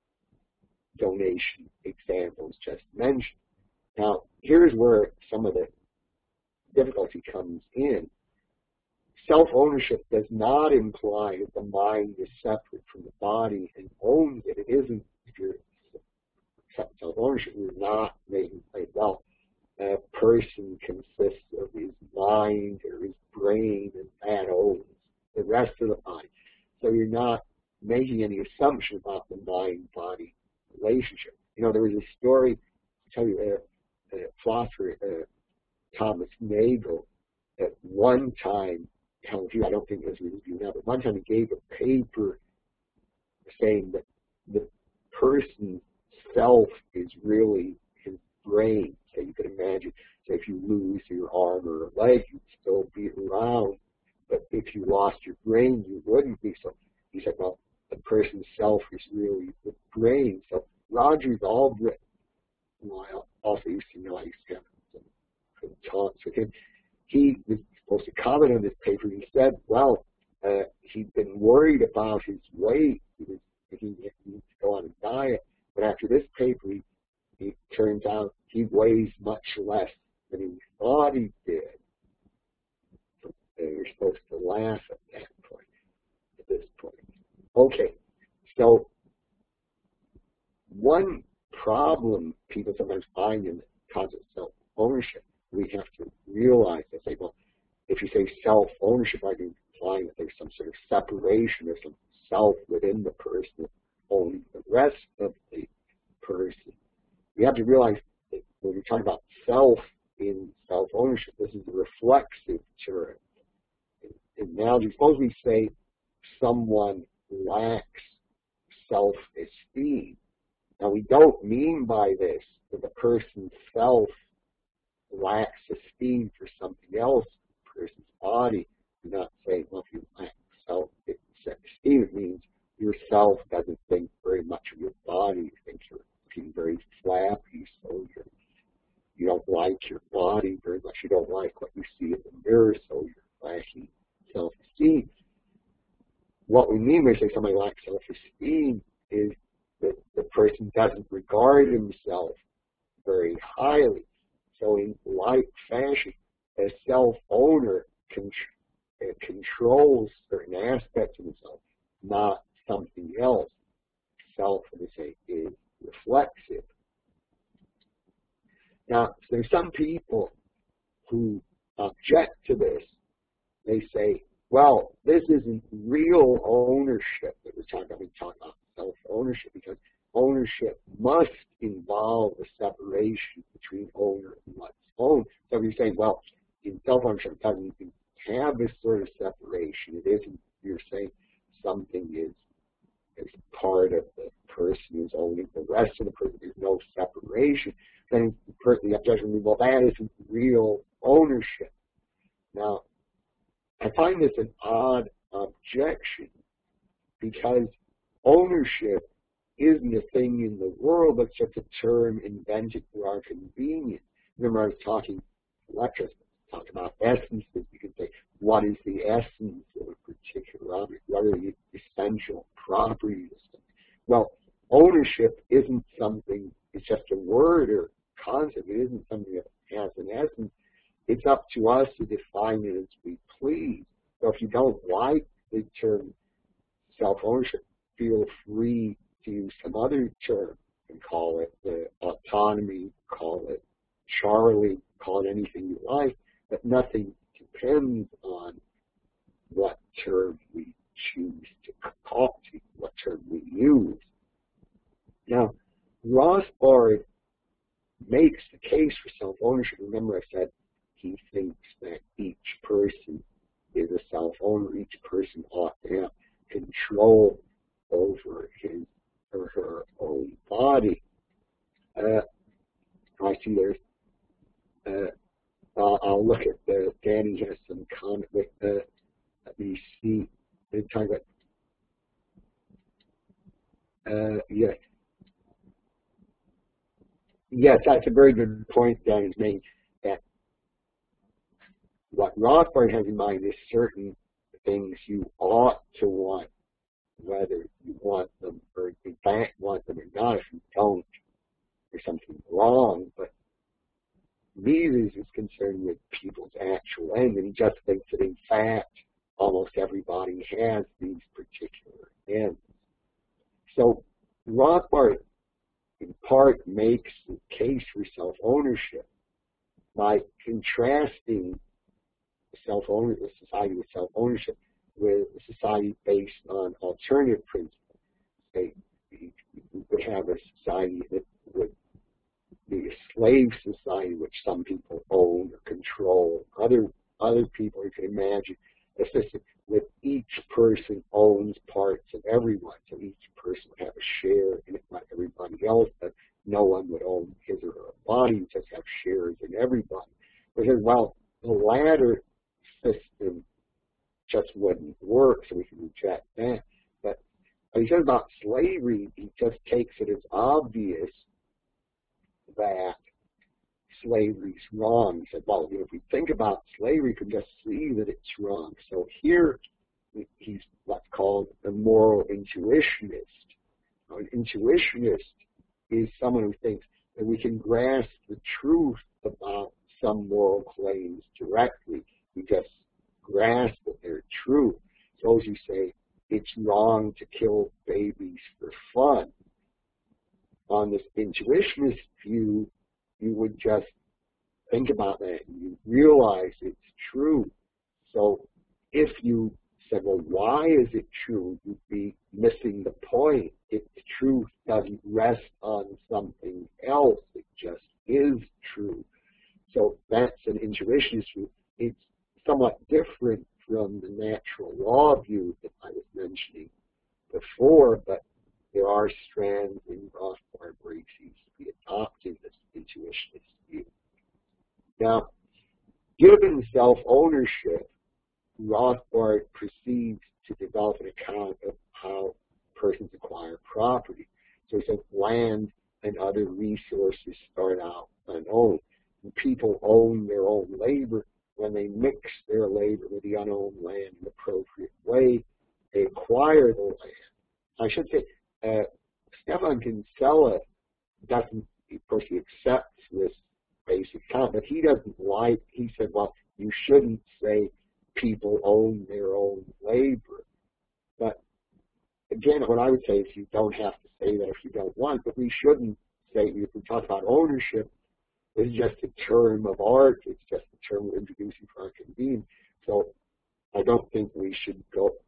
donation examples just mentioned. Now, here's where some of the difficulty comes in. Self-ownership does not imply that the mind is separate from the body and owns it. It isn't. If you're self-ownership, you're not making it well. A person consists of his mind or his brain, and that owns the rest of the body. So you're not making any assumption about the mind-body relationship. There was a story, I'll tell you, a philosopher, Thomas Nagel, at one time, I don't think this was you now, but one time he gave a paper saying that the person's self is really his brain. So you could imagine, say if you lose your arm or a leg, you'd still be around, but if you lost your brain, you wouldn't be. So he said, well, the person's self is really the brain. So Rogers Albrecht, who I also used to know, I used to have some talks with him, he was supposed to comment on this paper. He said, well, he'd been worried about his weight. He was thinking he needs to go on a diet. But after this paper, it turns out he weighs much less than he thought he did. You're supposed to laugh at that point, at this point. Okay, so one problem people sometimes find in the concept of self-ownership, we have to realize that, say, well, if you say self-ownership, are you implying that there's some sort of separation or some self within the person owning the rest of the person? We have to realize that when we talk about self in self-ownership, this is a reflexive term. In analogy, suppose we say someone lacks self-esteem. Now, we don't mean by this that the person's self lacks esteem for something else, the person's body. We're not saying, well, if you lack self-esteem, it means your self doesn't think very much of your body. You think you're looking very flappy, so you don't like your body very much. You don't like what you see in the mirror, so you're lacking self-esteem. What we mean when we say somebody lacks self-esteem is that the person doesn't regard himself very highly. So in like fashion, a self-owner controls certain aspects of himself, not something else. Self, as I say, is reflexive. Now, there's some people who object to this. They say, well, this isn't isn't real ownership that we're talking about. We talk about self-ownership because ownership must involve a separation between owner and what's owned. So you're saying, well, in self-ownership, it doesn't even have this sort of separation. It isn't, you're saying something is part of the person who's owning the rest of the person. There's no separation. Then the objection will be, well, that isn't real ownership. Now, I find this an odd objection because ownership isn't a thing in the world, but just a term invented for our convenience. Remember, I was talking electricity, talking about essences. You can say, what is the essence of a particular object? What are the essential properties? Well, ownership isn't something, it's just a word or concept. It isn't something that has an essence. It's up to us to define it as we please. So if you don't like the term self-ownership, feel free to use some other term and call it the autonomy, call it Charlie, call it anything you like, but nothing depends on what term we choose to call to, what term we use. Now, Rothbard makes the case for self-ownership. Remember I said he thinks that each person is a self-owner. Each person ought to have control over his or her own body. I see there's, I'll look at Danny has some comment with let me see, they're talking about, yes, that's a very good point Danny's made, that what Rothbard has in mind is certain things you ought to want, whether you want them or in fact want them or not. If you don't, there's something wrong. But Mises is concerned with people's actual end, and he just thinks that in fact almost everybody has these particular ends. So Rothbard in part makes the case for self-ownership by contrasting self-ownership, a society with self-ownership, with a society based on alternative principles. Say, we would have a society that would be a slave society, which some people own or control. Other people, you can imagine, a system with each person owns parts of everyone. So each person would have a share in it, not everybody else, but no one would own his or her body, just have shares in everybody. Because, well, the latter system just wouldn't work, so we can reject that. But when he says about slavery, he just takes it as obvious that slavery is wrong. He said, well, you know, if we think about slavery, we can just see that it's wrong. So here, he's what's called a moral intuitionist. An intuitionist is someone who thinks that we can grasp the truth about some moral claims directly. We just grasp that they're true. Suppose you say it's wrong to kill babies for fun. On this intuitionist view, you would just think about that and you realize it's true. So if you said, well, why is it true? You'd be missing the point. If the truth doesn't rest on something else, it just is true. So that's an intuitionist view. It's somewhat different from the natural law view that I was mentioning before, but there are strands in Rothbard where he seems to be adopting this intuitionist view. Now, given self-ownership, Rothbard proceeds to develop an account of how persons acquire property. So he says land and other resources start out unowned. And people own their own labor. When they mix their labor with the unowned land in an appropriate way, they acquire the land. I should say, Stefan Kinsella doesn't, of course, he accepts this basic account, but he doesn't like, he said, well, you shouldn't say people own their own labor. But again, what I would say is you don't have to say that if you don't want, but we shouldn't say, if we talk about ownership, it's just a term of art, it's just a term we're introducing for our convenience. So I don't think we should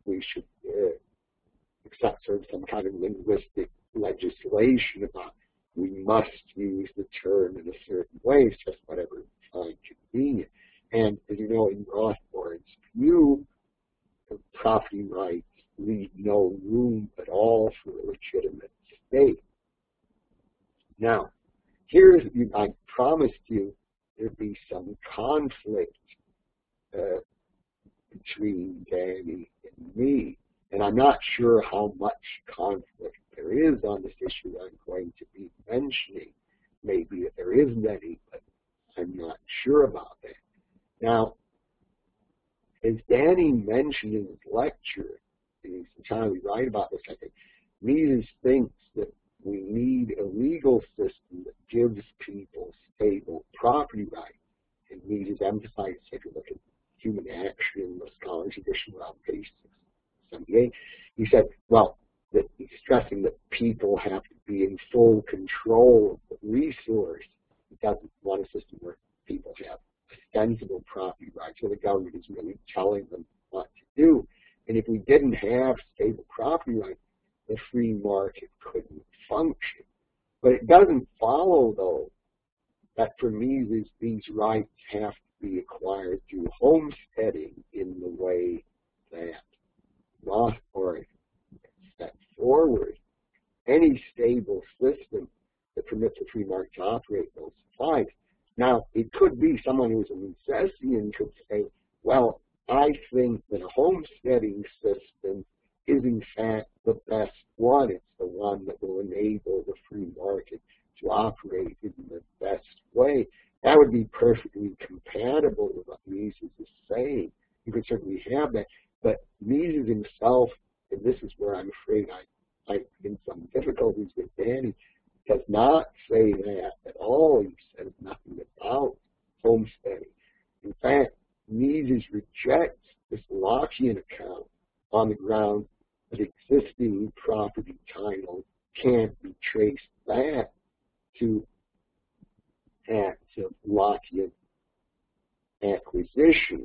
accept sort of some kind of linguistic legislation about we must use the term in a certain way. It's just whatever we find convenient. And as you know, in Rothbard's view, property rights leave no room at all for a legitimate state. Now, I promised you there'd be some conflict between Danny and me, and I'm not sure how much conflict there is on this issue I'm going to be mentioning. Maybe if there isn't any, but I'm not sure about that. Now, as Danny mentioned in his lecture, and he's entirely right about this, I think, Mises thinks that we need a legal system that gives people stable property rights. And Mises emphasized, take a look at Human Action, the Scholars Edition, around page 678. He said, well, that he's stressing that people have to be in full control of the resource. He doesn't want a system where people have ostensible property rights, where the government is really telling them what to do. And if we didn't have stable property rights, the free market couldn't function. But it doesn't follow, though, that for Mises, these rights have to be acquired through homesteading in the way that Rothbard set forward. Any stable system that permits a free market to operate those applies. Now, it could be someone who's a Misesian could say, well, I think that a homesteading system is in fact the best one. It's the one that will enable the free market to operate in the best way. That would be perfectly compatible with what Mises is saying. You could certainly have that. But Mises himself, and this is where I'm afraid I'm in some difficulties with Danny, does not say that at all. He says nothing about homesteading. In fact, Mises rejects this Lockean account on the ground that existing property titles can't be traced back to acts of Lockean acquisition.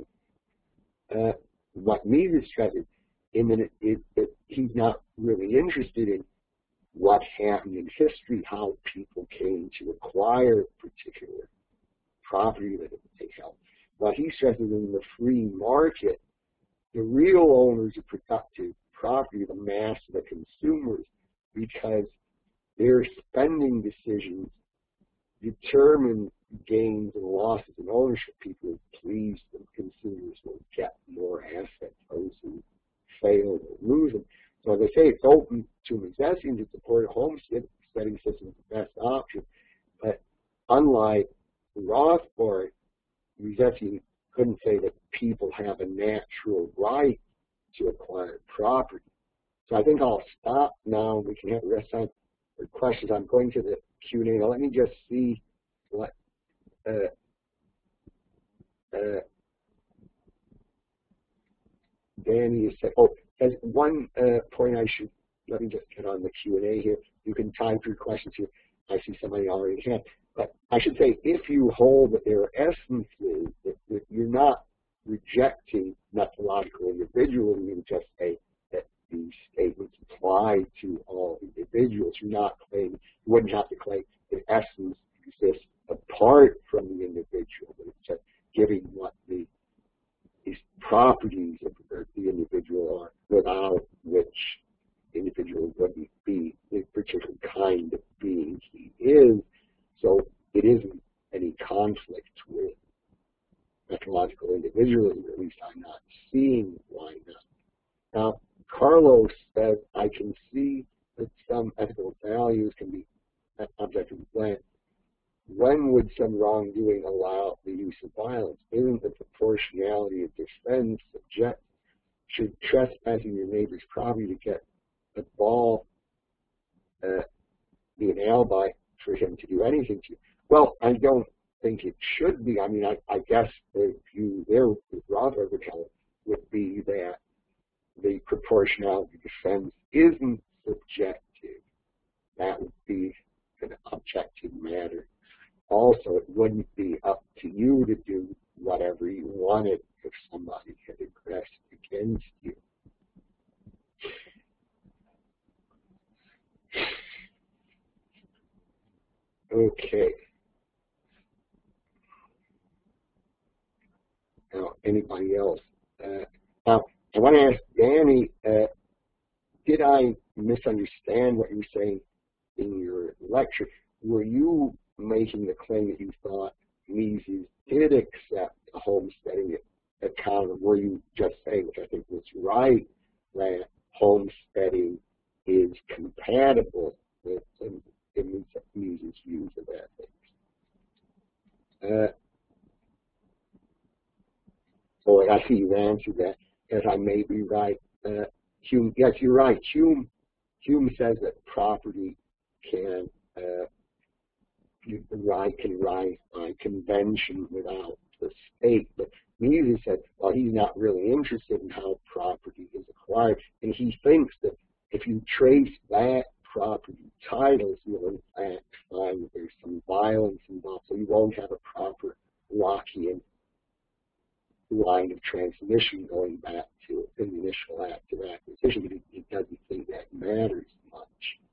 What Mises stresses is that he's not really interested in what happened in history, how people came to acquire particular property that they held. What he stresses in the free market, the real owners of productive property, the mass of the consumers, because their spending decisions determine gains and losses in ownership. People who please them, consumers will get more assets. Those who fail will lose them. So as I say, it's open to Misesians to support a homesteading system as the best option. But unlike Rothbard, Misesian couldn't say that people have a natural right to acquire property. So I think I'll stop now. We can have the rest time for questions. I'm going to the Q&A. Now let me just see what Danny is saying. Oh, as one point I should, let me just get on the Q&A here. You can type your questions here. I see somebody already had. But I should say, if you hold that there are essences, that you're not rejecting methodological individualism, you just say that these statements apply to all individuals. You're not claiming, you wouldn't have to claim that essence exists apart from the individual, but it's just giving what these properties of the individual are, without which the individual wouldn't be the particular kind of being he is. So it isn't any conflict with methodological individualism, or at least I'm not seeing why not. Now, Carlos says, I can see that some ethical values can be objectively planned. When would some wrongdoing allow the use of violence? Isn't the proportionality of defense subject? Should trespassing your neighbor's property to get the ball be an alibi for him to do anything to you? Well, I don't think it should be. I mean, I guess the view there with Rothbard would be that the proportionality defense isn't subjective. That would be an objective matter. Also, it wouldn't be up to you to do whatever you wanted if somebody had aggressed Okay. Now, anybody else? Now, I want to ask Danny, did I misunderstand what you were saying in your lecture? Were you making the claim that you thought Mises did accept a homesteading account, or were you just saying, which I think was right, that homesteading is compatible with Mises' views of ethics? Boy, I see you answered that, as I may be right. Hume, yes, you're right. Hume says that property can rise by convention without the state. But Mises said, well, he's not really interested in how property is acquired, and he thinks that if you trace back property titles, you'll in fact find that there's some violence involved, so you won't have a proper Lockean line of transmission going back to the initial act of acquisition, but he doesn't think that matters much.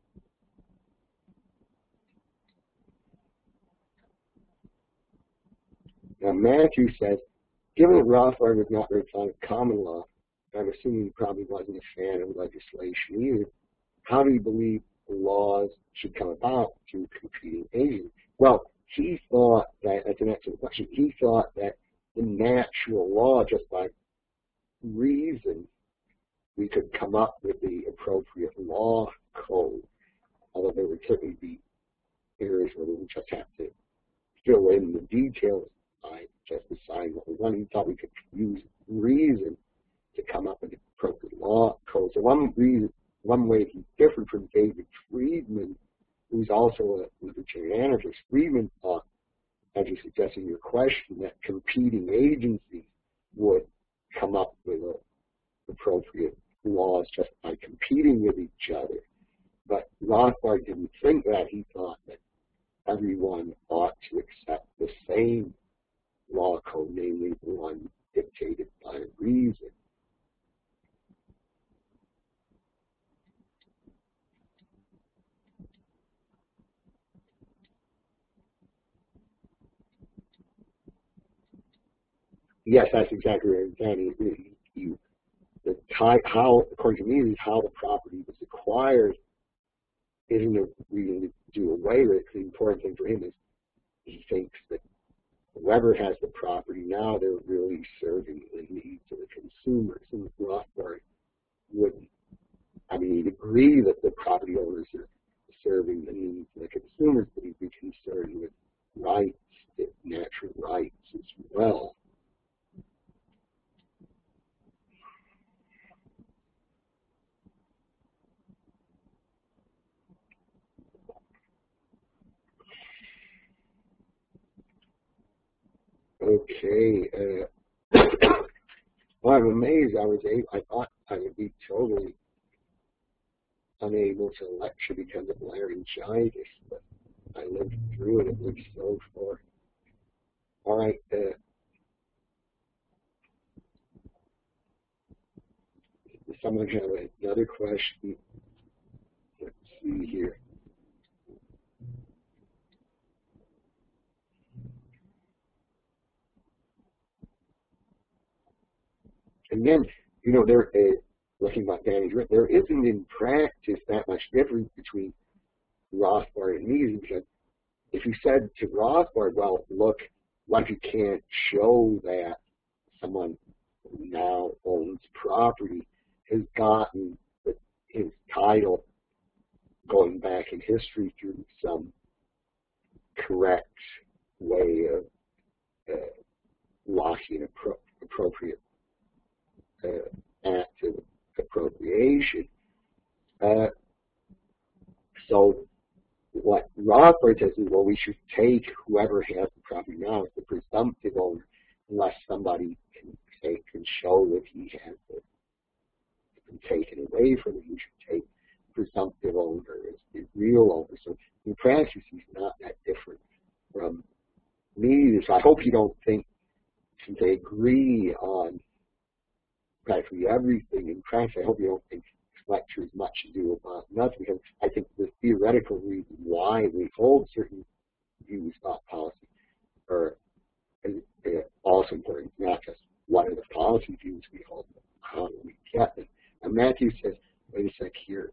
Now, Matthew says, given that Rothbard was not very fond of common law, I'm assuming he probably wasn't a fan of legislation either, how do you believe the laws should come about through competing agents? Well, he thought that, that's an excellent question, he thought that the natural law, just by reason, we could come up with the appropriate law code, although there would certainly be areas where we would just have to fill in the details by just deciding what we want. He thought we could use reason to come up with the appropriate law code. So one way he differed from David Friedman, who's also a libertarian anarchist. Friedman thought, as you suggested in your question, that competing agencies would come up with appropriate laws just by competing with each other. But Rothbard didn't think that. He thought that everyone ought to accept the same law code, namely the one dictated by reason. Yes, that's exactly right, Danny. How, according to me, is how the property was acquired isn't a reason to do away with it. The important thing for him is he thinks that whoever has the property now, they're really serving the needs of the consumers. And Rothbard wouldn't. I mean, he'd agree that the property owners are serving the needs of the consumers, but he'd be concerned with rights, natural rights as well. Okay. Well, I'm amazed. I thought I would be totally unable to lecture because of laryngitis, but I lived through it. It looks so far. All right. Does someone have another question? Let's see here. And then, you know, looking at Danny's written, there isn't in practice that much difference between Rothbard and Mises, because if you said to Rothbard, well, look, what if you can't show that someone who now owns property has gotten his title going back in history through some correct way of locking appropriate act of appropriation. So what Rothbard says is, well, we should take whoever has the property now as the presumptive owner, unless somebody can show that he has been taken away from him. You should take presumptive owner as the real owner. So in practice, he's not that different from Mises. I hope you don't think, since they agree on practically everything in practice, I hope you don't think lecture is much ado about nothing, because I think the theoretical reason why we hold certain views about policy are also important, not just what are the policy views we hold, but how do we get them. And Matthew says, wait a sec here,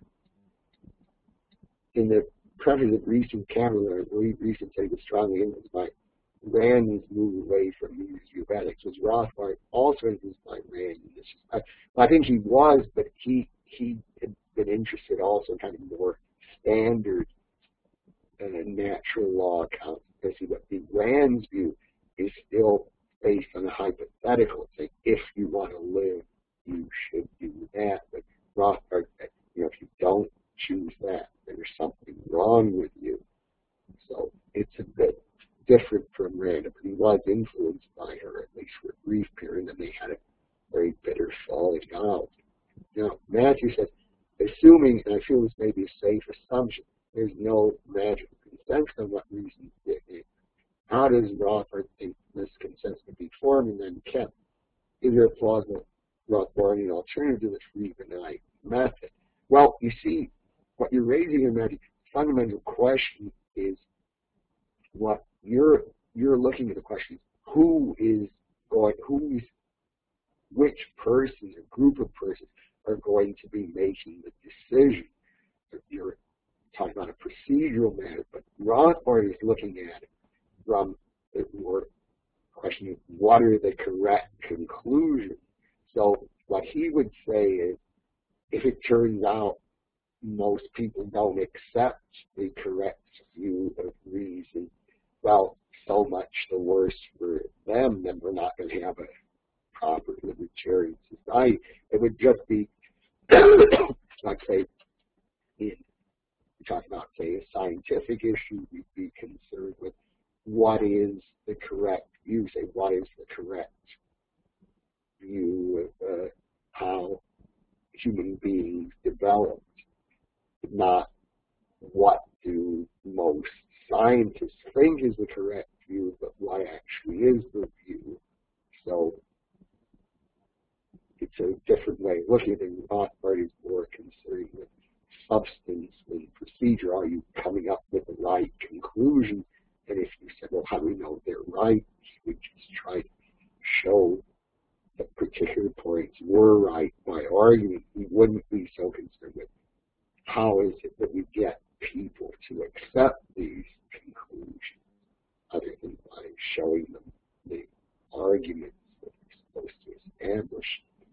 in the preface of recent Cavalier, recent say was strongly influenced by Rand's move away from Newton's view of ethics. Was Rothbard also influenced by Rand in this respect? I think he was, but he had been interested also in kind of more standard natural law accounts. But the Rand's view is still based on a hypothetical thing. If you want to live, you should do that. But Rothbard said, if you don't choose that, there's something wrong with you. So it's a bit different from Rand, but he was influenced by her, at least for a brief period, and they had a very bitter falling out. Now, Matthew says, assuming, and I feel this may be a safe assumption, there's no magical consensus on what reasons dictate. How does Rothbard think this consensus can be formed and then kept? Is there a plausible Rothbardian alternative to the free benign method? Well, you see, what you're raising here, Matthew, the fundamental question is what you're looking at the question is which person or group of persons are going to be making the decision. You're talking about a procedural matter, but Rothbard is looking at it from the more question of what are the correct conclusions. So what he would say is, if it turns out most people don't accept the correct view of reason, well, so much the worse for them, then we're not going to have a proper libertarian society. It would just be, like say, we're talking about, say, a scientific issue, we'd be concerned with what is the correct view, say, what is the correct view of how human beings developed, not what do most scientists think is the correct view, but what actually is the view. So it's a different way of looking at it. Rothbard is more concerned with substance than procedure. Are you coming up with the right conclusion? And if you said, well, how do we know they're right? We just try to show that particular points were right by argument. We wouldn't be so concerned with how is it that we get people to accept these conclusions, other than by showing them the arguments that we're supposed to establish.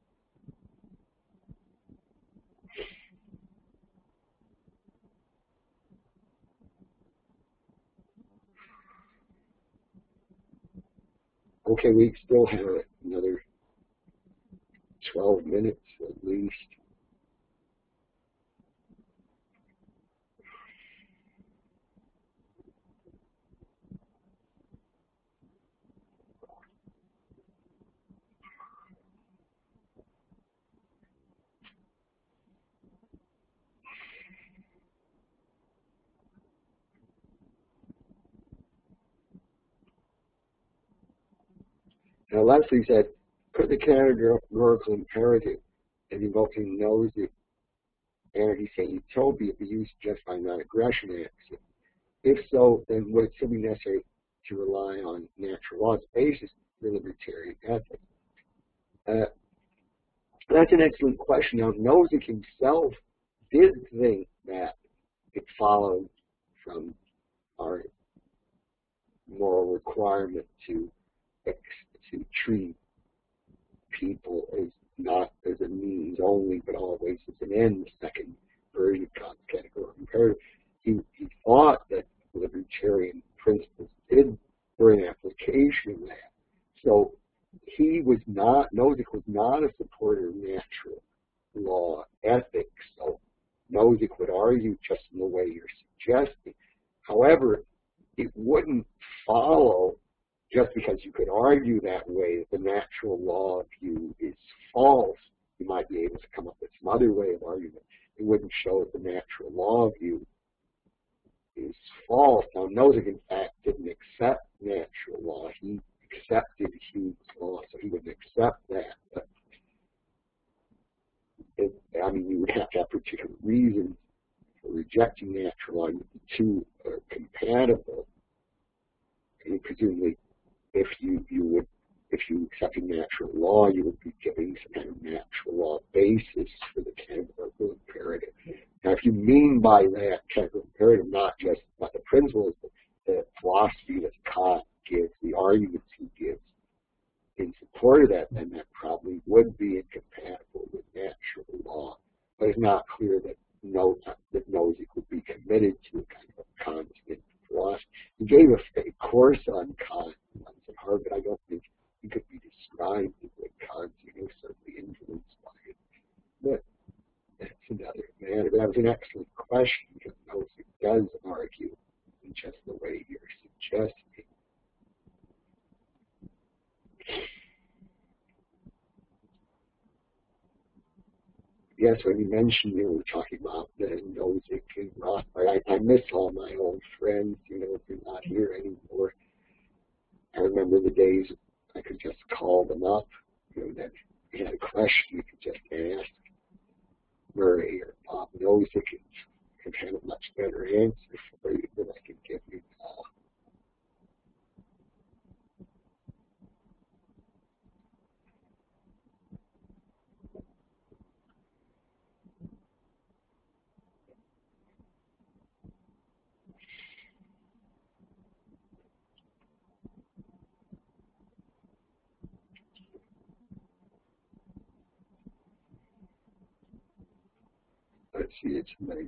Okay, we still have another 12 minutes at least. Now, Leslie said, could the categorical imperative and invoking Nozick anarchy-saying utopia be used to justify non-aggression action? If so, then would it still be necessary to rely on natural law as basis for libertarian ethics? That's an excellent question. Now, Nozick himself did think that it followed from our moral requirement to treat people as not as a means only, but always as an end. The second version of Kant's categorical imperative. He thought that libertarian principles were an application of that. So Nozick was not a supporter of natural law ethics. So Nozick would argue just in the way you're suggesting. However, it wouldn't follow just because you could argue that way that the natural law view is false. You might be able to come up with some other way of argument. It wouldn't show that the natural law view is false. Now, Nozick, in fact, didn't accept natural law. He accepted Hume's law, so he wouldn't accept that. But you would have to have particular reasons for rejecting natural law. The two are compatible. And presumably, if you accepted natural law, you would be giving some kind of natural law basis for the categorical imperative. Now, if you mean by that categorical imperative not just what the principles, but the philosophy that Kant gives, the arguments he gives in support of that, then that probably would be incompatible with natural law. But it's not clear that Nozick would be committed to a kind of a Kantian philosophy. He gave a course on Kant once at Harvard. I don't think he could be described as a Kantian. He was certainly influenced by it. But that's another matter. That was an excellent question, because Nozick does argue in just the way you're suggesting. Yes, when you mentioned, we were talking about the Nozick and Rothbard. I miss all my old friends, they're not here anymore. I remember the days I could just call them up, that you had a question you could just ask Murray or Bob Nozick and had a much better answer for you than I can give you now. Let's see, it's many.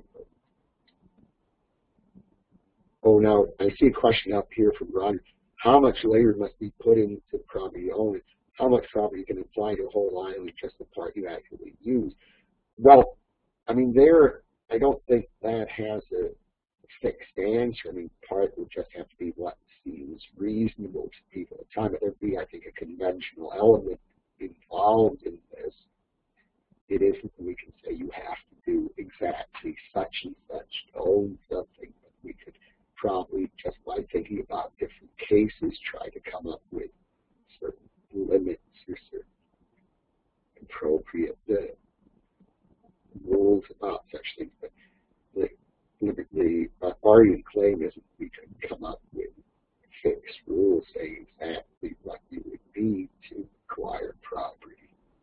Oh, now I see a question up here from Ron. How much labor must be put into property owner? How much property can apply to a whole island, just the part you actually use? Well, I mean, I don't think that has a fixed answer. I mean, part would just have to be what seems reasonable to people at the time. But there'd be, I think, a conventional element involved in this. It isn't that we can say you have to do exactly such and such to own something, but we could probably, just by thinking about different cases, try to come up with certain limits or certain appropriate rules about such things. But the argument claim is that we could come up with fixed rules saying exactly what you would need to acquire property.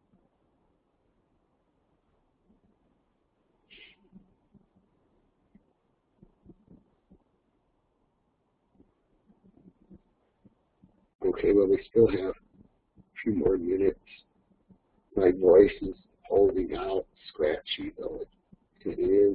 Okay, well, we still have a few more minutes. My voice is holding out, scratchy though it is.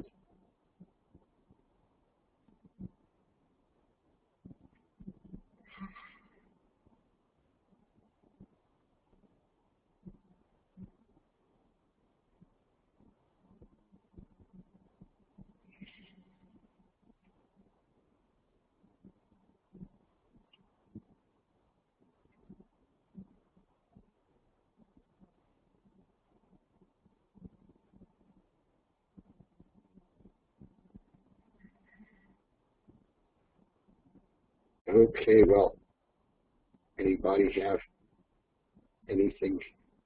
Okay, well, anybody have anything?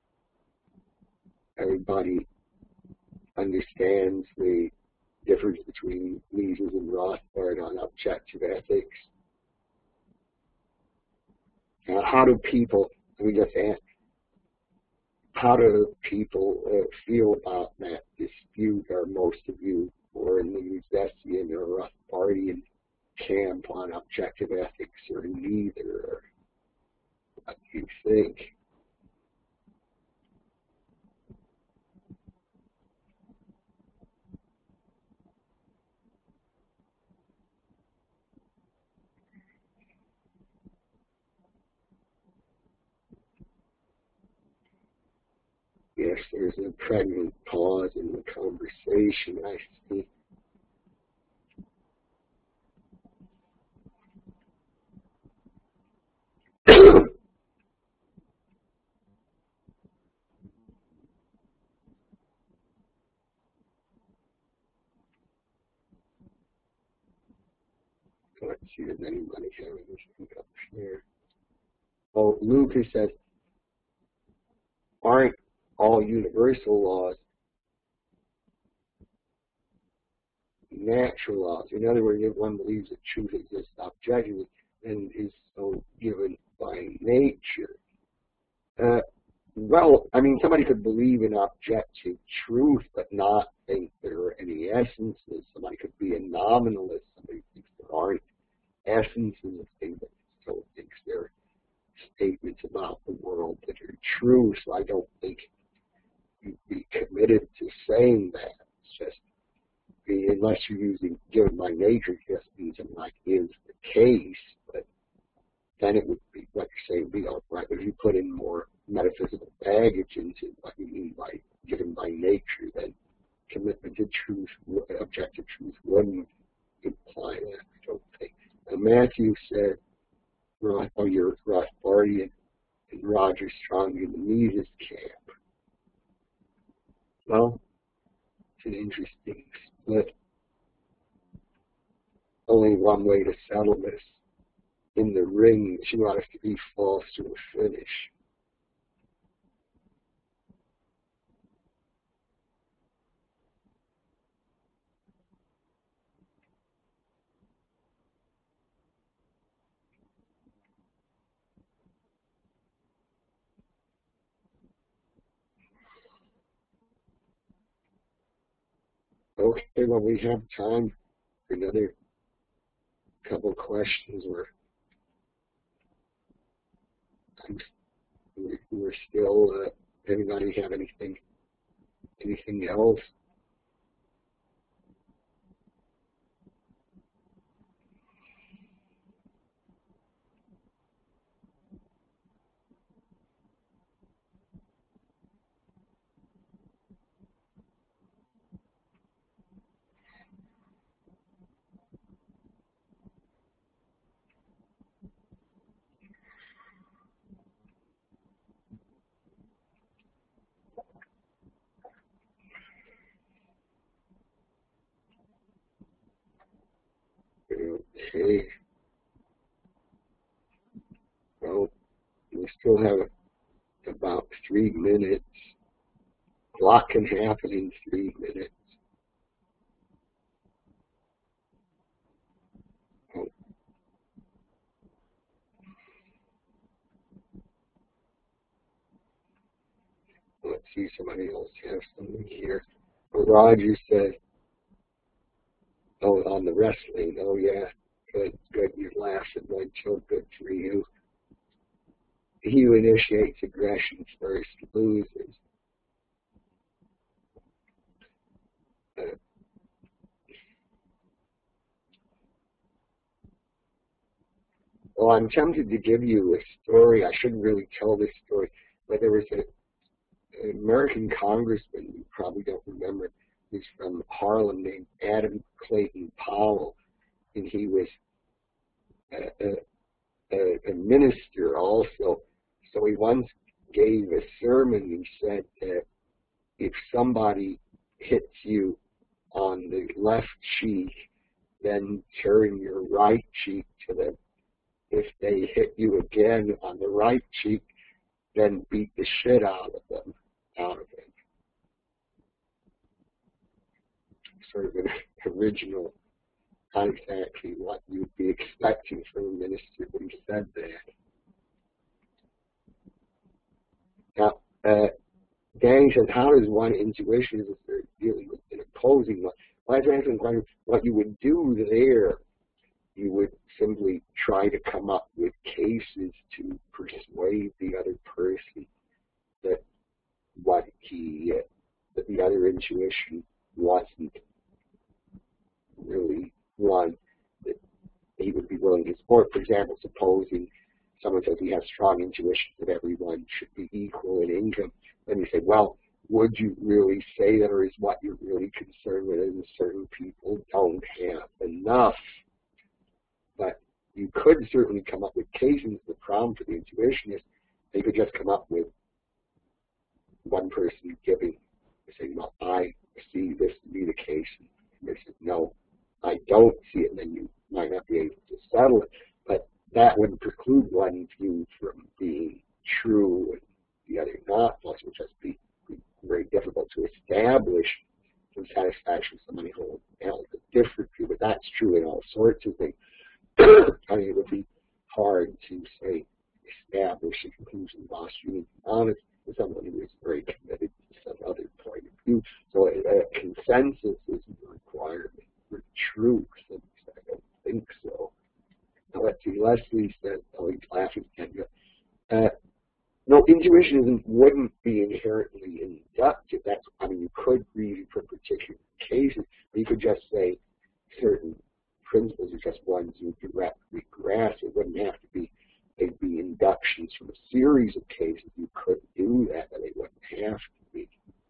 Everybody understands the difference between Mises and Rothbard on objective ethics. How do people, let me just ask, how do people feel about that dispute? Are most of you more in the Misesian or Rothbardian camp on objective ethics, or neither? What do you think? Yes, there's a pregnant pause in the conversation, I see. Let's see, does anybody have anything up here? Oh, Lucas says, aren't all universal laws natural laws? In other words, if one believes that truth exists objectively, and is so given by nature. Well, I mean, somebody could believe in objective truth but not think there are any essences. Somebody could be a nominalist. Somebody thinks there aren't essences of things, but still thinks there are statements about the world that are true. So I don't think you'd be committed to saying that. It's just, unless you're using given by nature, just means it like is the case, but then it would be, what you're saying, be all right. But if you put in more metaphysical baggage into what you mean by given by nature, then commitment to truth, objective truth, wouldn't imply that, I don't think. Now, Matthew said, you're Rothbardian and Roger Strong in the Mises camp. Well, it's an interesting split. Only one way to settle this. In the ring, she wants us to be false to a finish. Okay, well, we have time for another couple questions. We're still, anybody have anything else? Okay. Well, we still have about 3 minutes. Clock can happen in 3 minutes. Oh. Let's see, somebody else has something here. Roger said, oh, on the wrestling, oh yeah, good, you're laughing, so good for you. He who initiates aggression first loses. Well, I'm tempted to give you a story. I shouldn't really tell this story, but there was an American congressman, you probably don't remember, he's from Harlem, named Adam Clayton Powell, and he was a minister also. So he once gave a sermon and said that if somebody hits you on the left cheek, then turn your right cheek to them. If they hit you again on the right cheek, then beat the shit out of them, Sort of an original, not exactly what you'd be expecting from a minister when he said that. Now, Danny says, how does one intuition, if they're dealing with an opposing one? Well, I was asking what you would do there. You would simply try to come up with cases to persuade the other person that that the other intuition wasn't really one that he would be willing to support. For example, supposing someone says he has strong intuition that everyone should be equal in income, then you say, well, would you really say that, or is what you're really concerned with is certain people don't have enough? But you could certainly come up with cases. The problem for the intuitionist, they could just come up with one person saying, well, I see this to be the case. And they said, no, I don't see it. And then you might not be able to settle it. But that would preclude one view from being true and the other not. Plus, it would just be very difficult to establish some satisfaction with somebody who held a different view. But that's true in all sorts of things. I mean, it would be hard to, say, establish a conclusion lost unity honest with someone who is very committed to some other point of view. So a consensus isn't a requirement for truth. And I don't think so. Now let's see, Leslie said, oh, he's laughing again. No, intuition wouldn't be inherently inductive. That's, I mean, you could read for particular cases, but you could just say certain principles are just ones you directly grasp. It wouldn't have to be, they'd be inductions from a series of cases. You could do that, but they wouldn't have to be.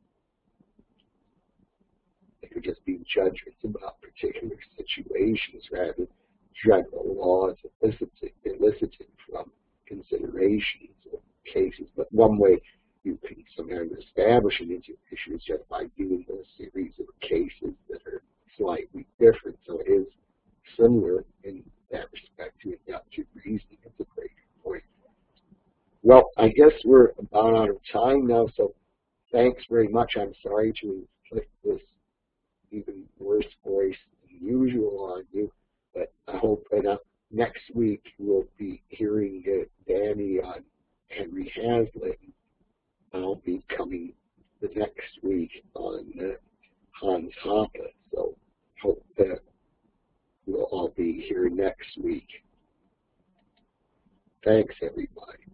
They could just be judgments about particular situations rather than general laws elicited from considerations of cases. But one way you can sometimes establish an intuition is just by doing a series of cases that are slightly different. So it is similar in that respect to inductive reasoning. It's a great point. Well, I guess we're about out of time now, so thanks very much. I'm sorry to inflict this even worse voice than usual on you, but I hope that next week we'll be hearing Danny on Henry Hazlitt. I'll be coming the next week on Hans Hoppe, so hope that we'll all be here next week. Thanks, everybody.